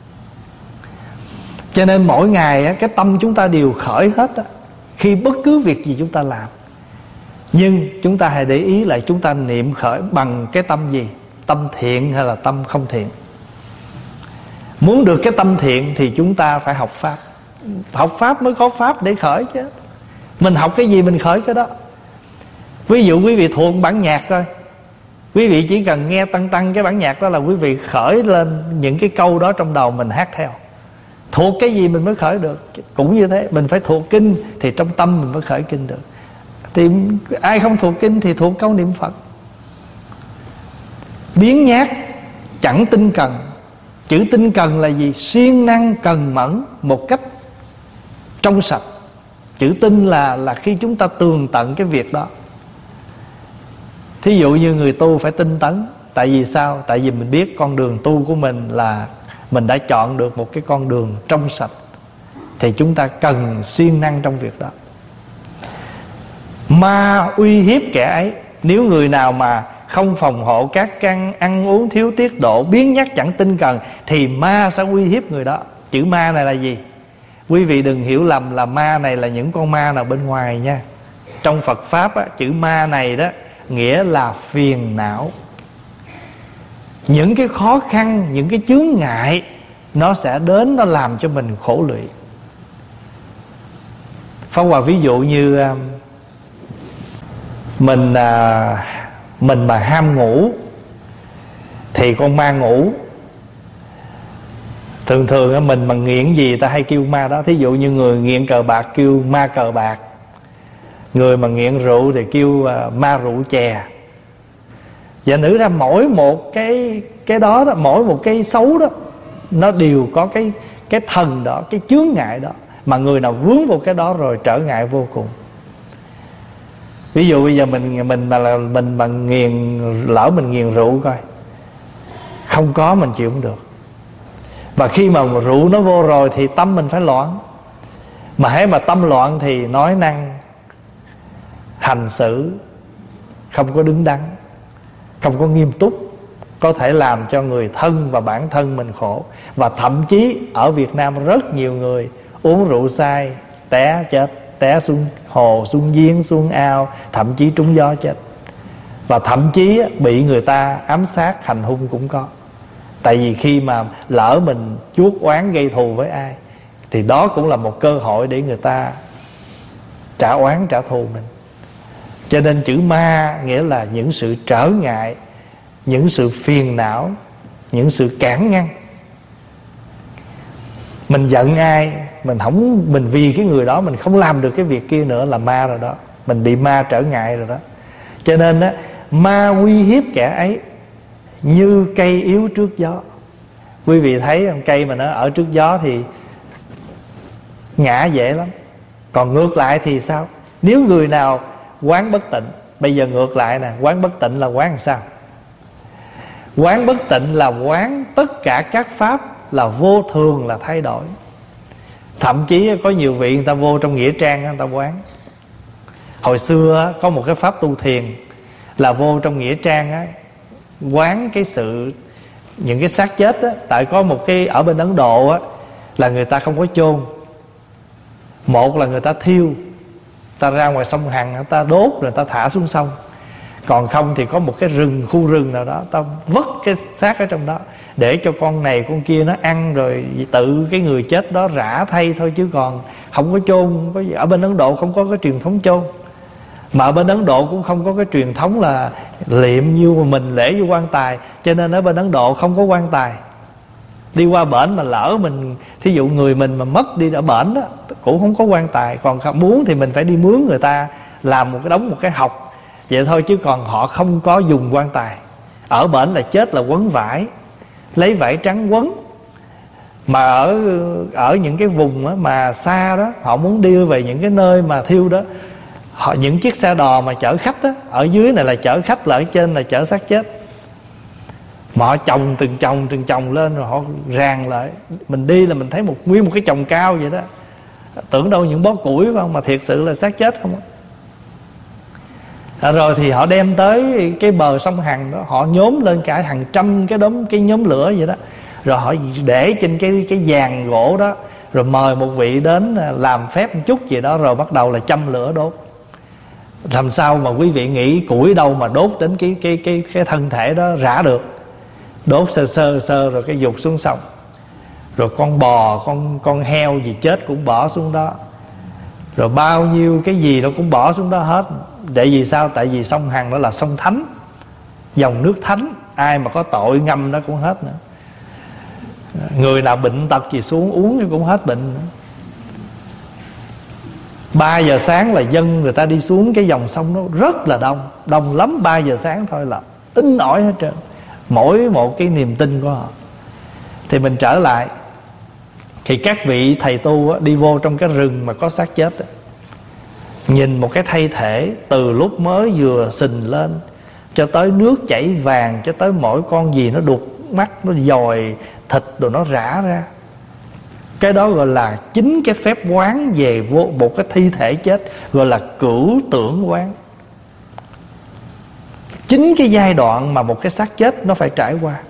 Cho nên mỗi ngày cái tâm chúng ta đều khởi hết á, khi bất cứ việc gì chúng ta làm. Nhưng chúng ta hãy để ý lại, chúng ta niệm khởi bằng cái tâm gì? Tâm thiện hay là tâm không thiện? Muốn được cái tâm thiện thì chúng ta phải học Pháp. Học Pháp mới có Pháp để khởi chứ. Mình học cái gì mình khởi cái đó. Ví dụ quý vị thuộc bản nhạc coi, quý vị chỉ cần nghe tăng tăng cái bản nhạc đó là quý vị khởi lên những cái câu đó trong đầu mình hát theo. Thuộc cái gì mình mới khởi được. Cũng như thế, mình phải thuộc kinh thì trong tâm mình mới khởi kinh được. Thì ai không thuộc kinh thì thuộc câu niệm Phật. Biến nhát chẳng tinh cần. Chữ tinh cần là gì? Siêng năng cần mẫn một cách trong sạch. Chữ tinh là khi chúng ta tường tận cái việc đó. Thí dụ như người tu phải tinh tấn. Tại vì sao? Tại vì mình biết con đường tu của mình là mình đã chọn được một cái con đường trong sạch, thì chúng ta cần siêng năng trong việc đó. Ma uy hiếp kẻ ấy. Nếu người nào mà không phòng hộ các căn, ăn uống thiếu tiết độ, biến nhát chẳng tinh cần, thì ma sẽ uy hiếp người đó. Chữ ma này là gì? Quý vị đừng hiểu lầm là ma này là những con ma nào bên ngoài nha. Trong Phật Pháp á, chữ ma này đó nghĩa là phiền não. Những cái khó khăn, những cái chướng ngại, nó sẽ đến, nó làm cho mình khổ lụy. Pháp Hòa ví dụ như mình mà ham ngủ thì con ma ngủ. Thường mình mà nghiện gì ta hay kêu ma đó. Thí dụ như người nghiện cờ bạc kêu ma cờ bạc, người mà nghiện rượu thì kêu ma rượu chè. Và nữ ra mỗi một cái đó, mỗi một cái xấu đó, nó đều có cái thần đó, cái chướng ngại đó. Mà người nào vướng vào cái đó rồi trở ngại vô cùng. Ví dụ bây giờ mình mà nghiền, lỡ mình nghiền rượu coi, không có mình chịu không được. Và khi mà rượu nó vô rồi thì tâm mình phải loạn. Mà hễ mà tâm loạn thì nói năng, hành xử không có đứng đắn, không có nghiêm túc, có thể làm cho người thân và bản thân mình khổ. Và thậm chí ở Việt Nam rất nhiều người uống rượu say té chết, té xuống hồ, xuống giếng, xuống ao, thậm chí trúng gió chết. Và thậm chí bị người ta ám sát hành hung cũng có. Tại vì khi mà lỡ mình chuốc oán gây thù với ai, thì đó cũng là một cơ hội để người ta trả oán trả thù mình. Cho nên chữ ma nghĩa là những sự trở ngại, những sự phiền não, những sự cản ngăn. Mình giận ai, mình vì cái người đó mình không làm được cái việc kia nữa là ma rồi đó. Mình bị ma trở ngại rồi đó. Cho nên á, ma uy hiếp kẻ ấy như cây yếu trước gió. Quý vị thấy cây mà nó ở trước gió thì ngã dễ lắm. Còn ngược lại thì sao? Nếu người nào quán bất tịnh. Bây giờ ngược lại nè, quán bất tịnh là quán làm sao? Quán bất tịnh là quán tất cả các pháp là vô thường, là thay đổi. Thậm chí có nhiều vị người ta vô trong nghĩa trang người ta quán. Hồi xưa có một cái pháp tu thiền là vô trong nghĩa trang quán cái sự, những cái xác chết á. Tại có một cái ở bên Ấn Độ á, là người ta không có chôn. Một là người ta thiêu, ta ra ngoài sông Hằng người ta đốt rồi ta thả xuống sông. Còn không thì có một cái rừng, khu rừng nào đó, ta vứt cái xác ở trong đó để cho con này con kia nó ăn, rồi tự cái người chết đó rã thay thôi, chứ còn không có chôn. Không có gì. Ở bên Ấn Độ không có cái truyền thống chôn. Mà ở bên Ấn Độ cũng không có cái truyền thống là liệm như mà mình lễ vô quan tài. Cho nên ở bên Ấn Độ không có quan tài. Đi qua bển mà lỡ mình, thí dụ người mình mà mất đi ở bển đó, cũng không có quan tài. Còn muốn thì mình phải đi mướn người ta làm một cái đống, một cái hộc vậy thôi, chứ còn họ không có dùng quan tài. Ở bển là chết là quấn vải, lấy vải trắng quấn. Mà ở những cái vùng mà xa đó, họ muốn đi về những cái nơi mà thiêu đó, họ những chiếc xe đò mà chở khách đó, ở dưới này là chở khách, là ở trên là chở xác chết. Mà họ chồng từng chồng lên rồi họ ràng lại. Mình đi là mình thấy nguyên một cái chồng cao vậy đó. Tưởng đâu những bó củi phải không, mà thiệt sự là xác chết không. Rồi thì họ đem tới cái bờ sông Hằng đó, họ nhốm lên cả hàng trăm cái nhóm lửa vậy đó. Rồi họ để trên cái giàn gỗ đó, rồi mời một vị đến làm phép một chút gì đó, rồi bắt đầu là châm lửa đốt. Làm sao mà quý vị nghĩ củi đâu mà đốt đến cái thân thể đó rã được. Đốt sơ rồi cái dục xuống sông. Rồi con bò, con heo gì chết cũng bỏ xuống đó. Rồi bao nhiêu cái gì nó cũng bỏ xuống đó hết. Tại vì sao? Tại vì sông Hằng đó là sông thánh, dòng nước thánh, ai mà có tội ngâm nó cũng hết nữa. Người nào bệnh tật gì xuống uống cũng hết bệnh nữa. 3 giờ sáng là dân người ta đi xuống cái dòng sông nó rất là đông. Đông lắm, 3 giờ sáng thôi là in ỏi hết trơn. Mỗi một cái niềm tin của họ. Thì mình trở lại, thì các vị thầy tu đi vô trong cái rừng mà có xác chết đó, nhìn một cái thi thể từ lúc mới vừa sình lên cho tới nước chảy vàng, cho tới mỗi con gì nó đục mắt, nó dòi thịt rồi nó rã ra. Cái đó gọi là chính cái phép quán về vô một cái thi thể chết, gọi là cửu tưởng quán. Chính cái giai đoạn mà một cái xác chết nó phải trải qua.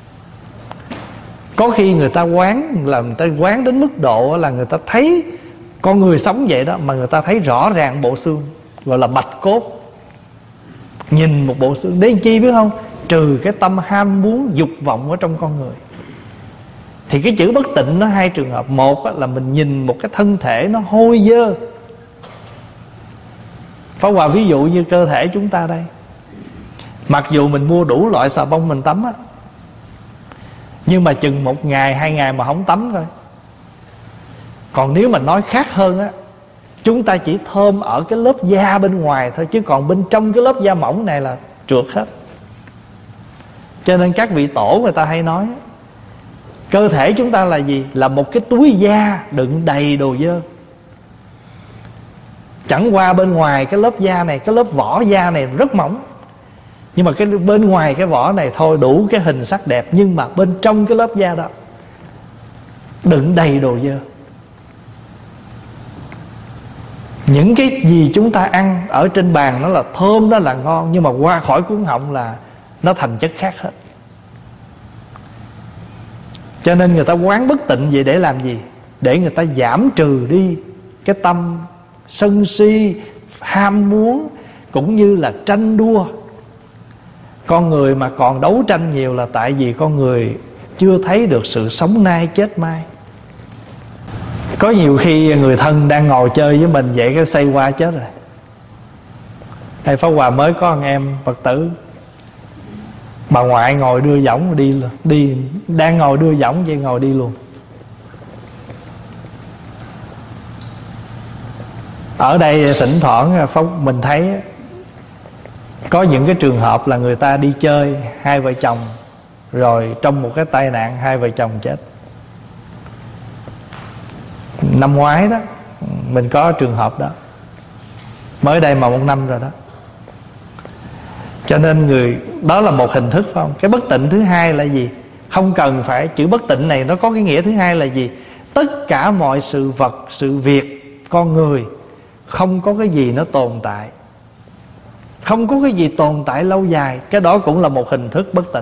Có khi người ta quán là người ta quán đến mức độ là người ta thấy con người sống vậy đó, mà người ta thấy rõ ràng bộ xương, gọi là bạch cốt. Nhìn một bộ xương để chi biết không? Trừ cái tâm ham muốn dục vọng ở trong con người. Thì cái chữ bất tịnh nó hai trường hợp. Một là mình nhìn một cái thân thể nó hôi dơ. Pháp Hòa ví dụ như cơ thể chúng ta đây, mặc dù mình mua đủ loại xà bông mình tắm á, nhưng mà chừng 1 ngày 2 ngày mà không tắm thôi. Còn nếu mà nói khác hơn á, chúng ta chỉ thơm ở cái lớp da bên ngoài thôi, chứ còn bên trong cái lớp da mỏng này là trượt hết. Cho nên các vị tổ người ta hay nói, cơ thể chúng ta là gì? Là một cái túi da đựng đầy đồ dơ. Chẳng qua bên ngoài cái lớp da này, cái lớp vỏ da này rất mỏng, nhưng mà cái bên ngoài cái vỏ này thôi đủ cái hình sắc đẹp, nhưng mà bên trong cái lớp da đó đựng đầy đồ dơ. Những cái gì chúng ta ăn ở trên bàn nó là thơm, nó là ngon, nhưng mà qua khỏi cuống họng là nó thành chất khác hết. Cho nên người ta quán bất tịnh vậy để làm gì? Để người ta giảm trừ đi cái tâm sân si, ham muốn, cũng như là tranh đua. Con người mà còn đấu tranh nhiều là tại vì con người chưa thấy được sự sống nay chết mai. Có nhiều khi người thân đang ngồi chơi với mình vậy cái xây qua chết rồi. Thầy Pháp Hòa mới có anh em Phật tử, bà ngoại ngồi đưa võng đi luôn, đi đang ngồi đưa võng vậy ngồi đi luôn. Ở đây thỉnh thoảng mình thấy có những cái trường hợp là người ta đi chơi 2 vợ chồng, rồi trong một cái tai nạn 2 vợ chồng chết. Năm ngoái đó mình có trường hợp đó. Mới đây mà 1 năm rồi đó. Cho nên đó là một hình thức, phải không? Cái bất tịnh thứ hai là gì? Không cần phải, chữ bất tịnh này nó có cái nghĩa thứ hai là gì? Tất cả mọi sự vật, sự việc, con người, không có cái gì nó tồn tại, không có cái gì tồn tại lâu dài. Cái đó cũng là một hình thức bất tịnh.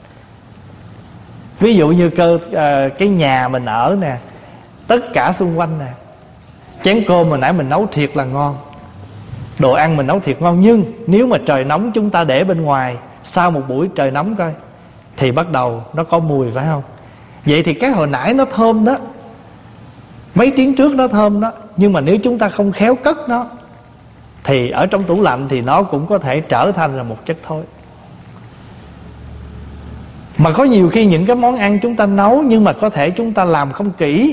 Ví dụ như cái nhà mình ở nè, tất cả xung quanh nè, chén cơm hồi nãy mình nấu thiệt là ngon, đồ ăn mình nấu thiệt ngon, nhưng nếu mà trời nóng chúng ta để bên ngoài, sau một buổi trời nóng coi, thì bắt đầu nó có mùi, phải không? Vậy thì cái hồi nãy nó thơm đó, mấy tiếng trước nó thơm đó, nhưng mà nếu chúng ta không khéo cất nó, thì ở trong tủ lạnh thì nó cũng có thể trở thành là một chất thối. Mà có nhiều khi những cái món ăn chúng ta nấu, nhưng mà có thể chúng ta làm không kỹ,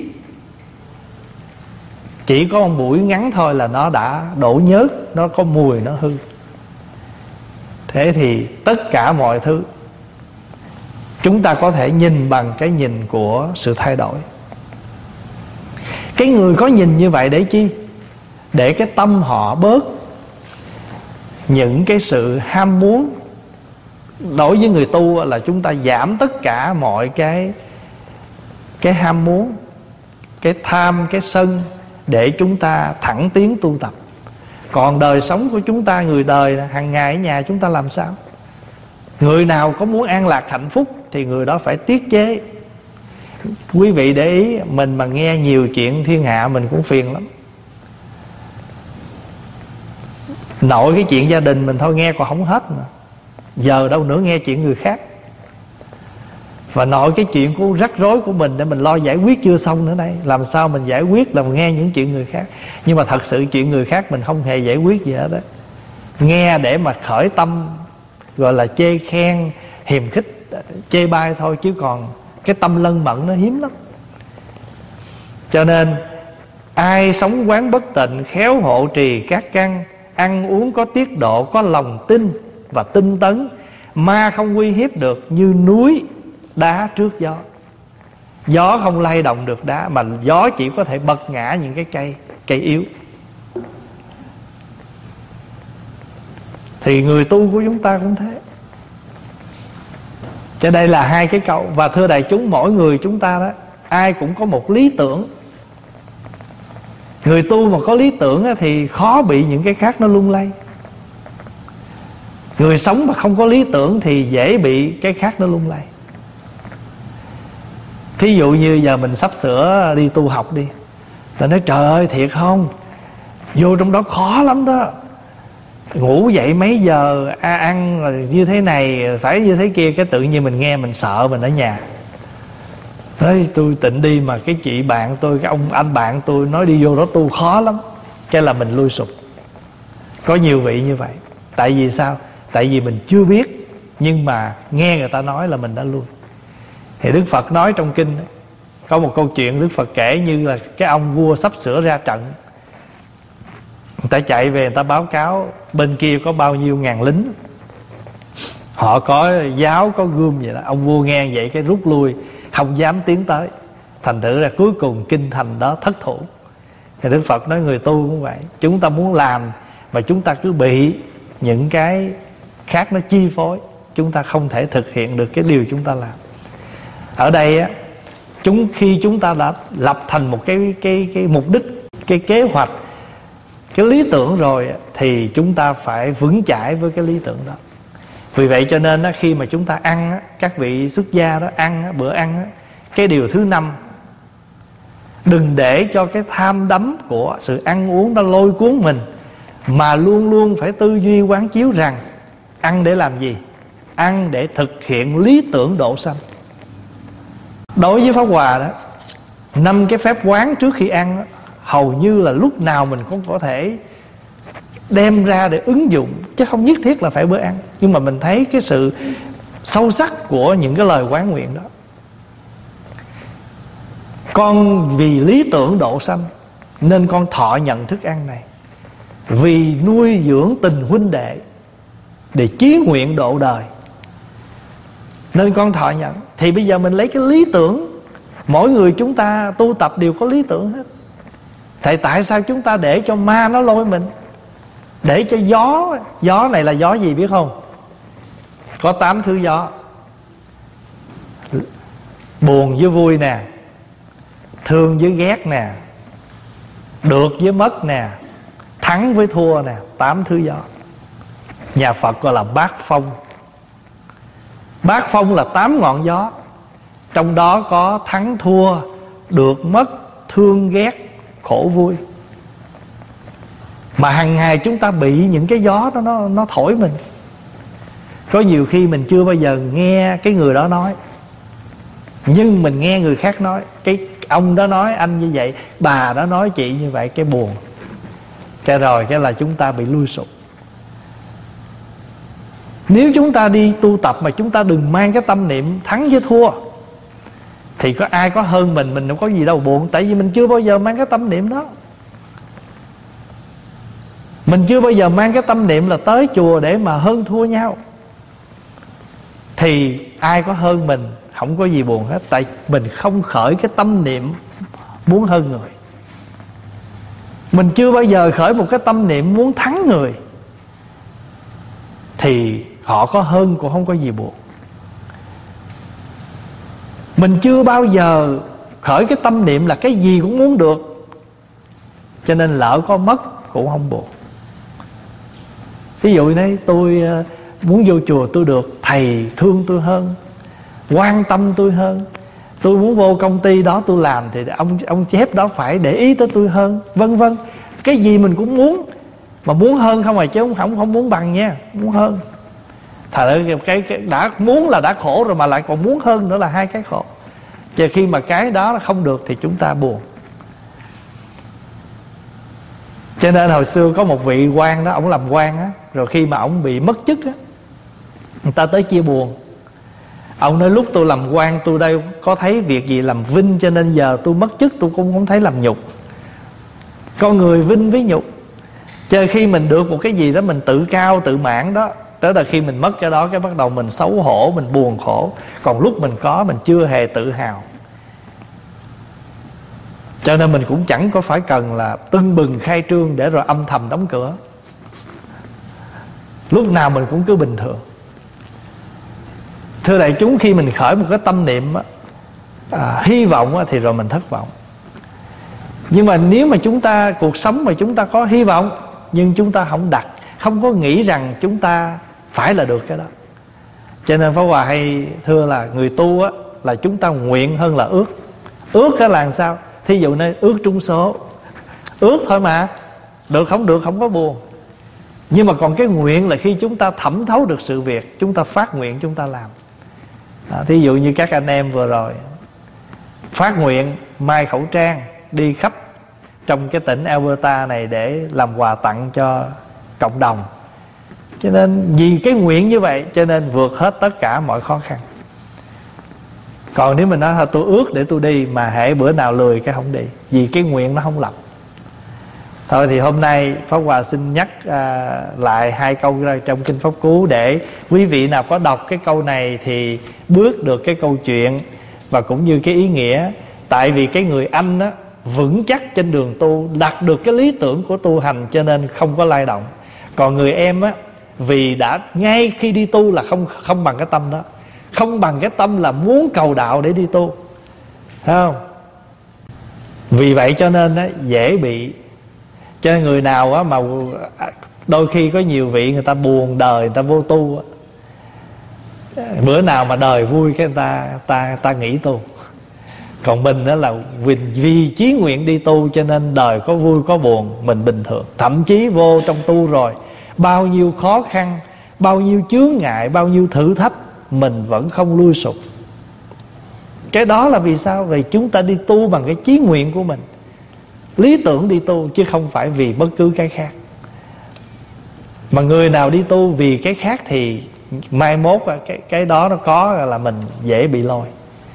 chỉ có một buổi ngắn thôi là nó đã đổ nhớt, nó có mùi, nó hư. Thế thì tất cả mọi thứ chúng ta có thể nhìn bằng cái nhìn của sự thay đổi. Cái người có nhìn như vậy để chi? Để cái tâm họ bớt những cái sự ham muốn. Đối với người tu là chúng ta giảm tất cả mọi cái ham muốn, cái tham, cái sân, để chúng ta thẳng tiến tu tập. Còn đời sống của chúng ta, người đời hàng ngày ở nhà chúng ta làm sao? Người nào có muốn an lạc hạnh phúc thì người đó phải tiết chế. Quý vị để ý, mình mà nghe nhiều chuyện thiên hạ mình cũng phiền lắm. Nội cái chuyện gia đình mình thôi nghe còn không hết mà, giờ đâu nữa nghe chuyện người khác. Và nội cái chuyện của rắc rối của mình để mình lo giải quyết chưa xong nữa đây, làm sao mình giải quyết là mình nghe những chuyện người khác. Nhưng mà thật sự chuyện người khác mình không hề giải quyết gì hết đó. Nghe để mà khởi tâm, gọi là chê khen, hiềm khích, chê bai thôi, chứ còn cái tâm lân mẫn nó hiếm lắm. Cho nên ai sống quán bất tịnh, khéo hộ trì các căn, ăn uống có tiết độ, có lòng tin và tinh tấn, ma không uy hiếp được, như núi đá trước gió. Gió không lay động được đá, mà gió chỉ có thể bật ngã những cái cây yếu. Thì người tu của chúng ta cũng thế. Cho đây là hai cái câu. Và thưa đại chúng, mỗi người chúng ta đó, ai cũng có một lý tưởng. Người tu mà có lý tưởng thì khó bị những cái khác nó lung lay. Người sống mà không có lý tưởng thì dễ bị cái khác nó lung lay. Thí dụ như giờ mình sắp sửa đi tu học đi, ta nói trời ơi thiệt không, vô trong đó khó lắm đó, ngủ dậy mấy giờ, ăn rồi như thế này, phải như thế kia. Cái tự nhiên mình nghe mình sợ, mình ở nhà nói tôi tịnh đi, mà cái chị bạn tôi, cái anh bạn tôi nói đi vô đó tu khó lắm, cái là mình lui sụp. Có nhiều vị như vậy. Tại vì sao? Tại vì mình chưa biết, nhưng mà nghe người ta nói là mình đã lui. Thì Đức Phật nói trong kinh, có một câu chuyện Đức Phật kể như là cái ông vua sắp sửa ra trận. Người ta chạy về, người ta báo cáo bên kia có bao nhiêu ngàn lính, họ có giáo, có gươm vậy đó. Ông vua nghe vậy cái rút lui, không dám tiến tới. Thành thử là cuối cùng kinh thành đó thất thủ. Thì Đức Phật nói người tu cũng vậy. Chúng ta muốn làm mà chúng ta cứ bị những cái khác nó chi phối, chúng ta không thể thực hiện được cái điều chúng ta làm. Ở đây á, khi chúng ta đã lập thành một cái mục đích, cái kế hoạch, cái lý tưởng rồi, thì chúng ta phải vững chãi với cái lý tưởng đó. Vì vậy cho nên khi mà chúng ta ăn, các vị xuất gia đó ăn bữa ăn, cái điều thứ 5, đừng để cho cái tham đắm của sự ăn uống nó lôi cuốn mình, mà luôn luôn phải tư duy quán chiếu rằng ăn để làm gì? Ăn để thực hiện lý tưởng độ sanh. Đối với Pháp Hòa đó, 5 cái phép quán trước khi ăn đó, hầu như là lúc nào mình cũng có thể đem ra để ứng dụng, chứ không nhất thiết là phải bữa ăn. Nhưng mà mình thấy cái sự sâu sắc của những cái lời quán nguyện đó. Con vì lý tưởng độ sanh nên con thọ nhận thức ăn này, vì nuôi dưỡng tình huynh đệ, để chí nguyện độ đời nên con thọ nhận. Thì bây giờ mình lấy cái lý tưởng, mỗi người chúng ta tu tập đều có lý tưởng hết. Tại sao chúng ta để cho ma nó lôi mình? Để cho gió này là gió gì biết không? Có 8 thứ gió: buồn với vui nè, thương với ghét nè, được với mất nè, thắng với thua nè. 8 thứ gió. Nhà Phật gọi là bát phong. Bát phong là 8 ngọn gió, trong đó có thắng thua, được mất, thương ghét, khổ vui. Mà hàng ngày chúng ta bị những cái gió đó nó thổi mình. Có nhiều khi mình chưa bao giờ nghe cái người đó nói, nhưng mình nghe người khác nói, cái ông đó nói anh như vậy, bà đó nói chị như vậy, cái buồn. Cái rồi cái là chúng ta bị lui sụp. Nếu chúng ta đi tu tập mà chúng ta đừng mang cái tâm niệm thắng với thua, thì có ai có hơn mình đâu có gì đâu buồn. Tại vì mình chưa bao giờ mang cái tâm niệm đó. Mình chưa bao giờ mang cái tâm niệm là tới chùa để mà hơn thua nhau, thì ai có hơn mình không có gì buồn hết. Tại mình không khởi cái tâm niệm muốn hơn người. Mình chưa bao giờ khởi một cái tâm niệm muốn thắng người, thì họ có hơn cũng không có gì buồn. Mình chưa bao giờ khởi cái tâm niệm là cái gì cũng muốn được, cho nên lỡ có mất cũng không buồn. Ví dụ này, tôi muốn vô chùa tôi được thầy thương tôi hơn, quan tâm tôi hơn. Tôi muốn vô công ty đó tôi làm thì ông sếp đó phải để ý tới tôi hơn, vân vân. Cái gì mình cũng muốn, mà muốn hơn không à, chứ không muốn bằng nha, muốn hơn. Thật ra cái đã muốn là đã khổ rồi, mà lại còn muốn hơn nữa là hai cái khổ. Chứ khi mà cái đó không được thì chúng ta buồn. Cho nên hồi xưa có một vị quan đó, ổng làm quan á, rồi khi mà ổng bị mất chức á, người ta tới chia buồn. Ông nói lúc tôi làm quan tôi đây có thấy việc gì làm vinh, cho nên giờ tôi mất chức tôi cũng không thấy làm nhục. Con người vinh với nhục. Cho khi mình được một cái gì đó mình tự cao tự mãn đó, tới là khi mình mất cái đó, cái bắt đầu mình xấu hổ, mình buồn khổ. Còn lúc mình có mình chưa hề tự hào. Cho nên mình cũng chẳng có phải cần là tưng bừng khai trương để rồi âm thầm đóng cửa. Lúc nào mình cũng cứ bình thường. Thưa đại chúng, khi mình khởi một cái tâm niệm hy vọng thì rồi mình thất vọng. Nhưng mà nếu mà chúng ta, cuộc sống mà chúng ta có hy vọng, nhưng chúng ta không có nghĩ rằng chúng ta phải là được cái đó. Cho nên Pháp Hòa hay thưa là người tu á, là chúng ta nguyện hơn là ước. Ước cái là làm sao? Thí dụ này ước trúng số, ước thôi mà, được không có buồn. Nhưng mà còn cái nguyện là khi chúng ta thẩm thấu được sự việc, chúng ta phát nguyện, chúng ta làm. Thí dụ như các anh em vừa rồi phát nguyện may khẩu trang đi khắp trong cái tỉnh Alberta này để làm quà tặng cho cộng đồng. Cho nên vì cái nguyện như vậy cho nên vượt hết tất cả mọi khó khăn. Còn nếu mình nói là tôi ước để tôi đi, mà hễ bữa nào lười cái không đi, vì cái nguyện nó không lập. Thôi thì hôm nay Pháp Hòa xin nhắc lại 2 câu trong Kinh Pháp Cú, để quý vị nào có đọc cái câu này thì bước được cái câu chuyện và cũng như cái ý nghĩa. Tại vì cái người anh á, vững chắc trên đường tu, đạt được cái lý tưởng của tu hành cho nên không có lay động. Còn người em á, vì đã ngay khi đi tu là không bằng cái tâm đó, không bằng cái tâm là muốn cầu đạo để đi tu, thấy không? Vì vậy cho nên á, dễ bị. Cho nên người nào á mà đôi khi có nhiều vị người ta buồn đời, người ta vô tu á, bữa nào mà đời vui cái người ta nghỉ tu. Còn mình đó là vì chí nguyện đi tu, cho nên đời có vui có buồn mình bình thường. Thậm chí vô trong tu rồi, bao nhiêu khó khăn, bao nhiêu chướng ngại, bao nhiêu thử thách, mình vẫn không lui sụp. Cái đó là vì sao? Vì chúng ta đi tu bằng cái chí nguyện của mình, lý tưởng đi tu, chứ không phải vì bất cứ cái khác. Mà người nào đi tu vì cái khác thì mai mốt cái đó nó có là mình dễ bị lôi.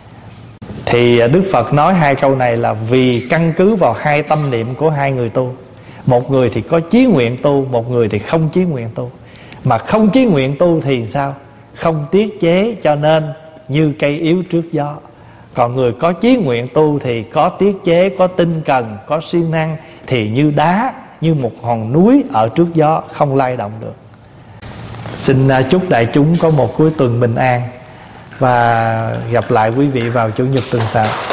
Thì Đức Phật nói 2 câu này là vì căn cứ vào 2 tâm niệm của 2 người tu. Một người thì có chí nguyện tu, một người thì không chí nguyện tu. Mà không chí nguyện tu thì sao? Không tiết chế, cho nên như cây yếu trước gió. Còn người có chí nguyện tu thì có tiết chế, có tinh cần, có siêng năng, thì như đá như một hòn núi ở trước gió, không lay động được. Xin chúc đại chúng có một cuối tuần bình an, và gặp lại quý vị vào Chủ nhật tuần sau.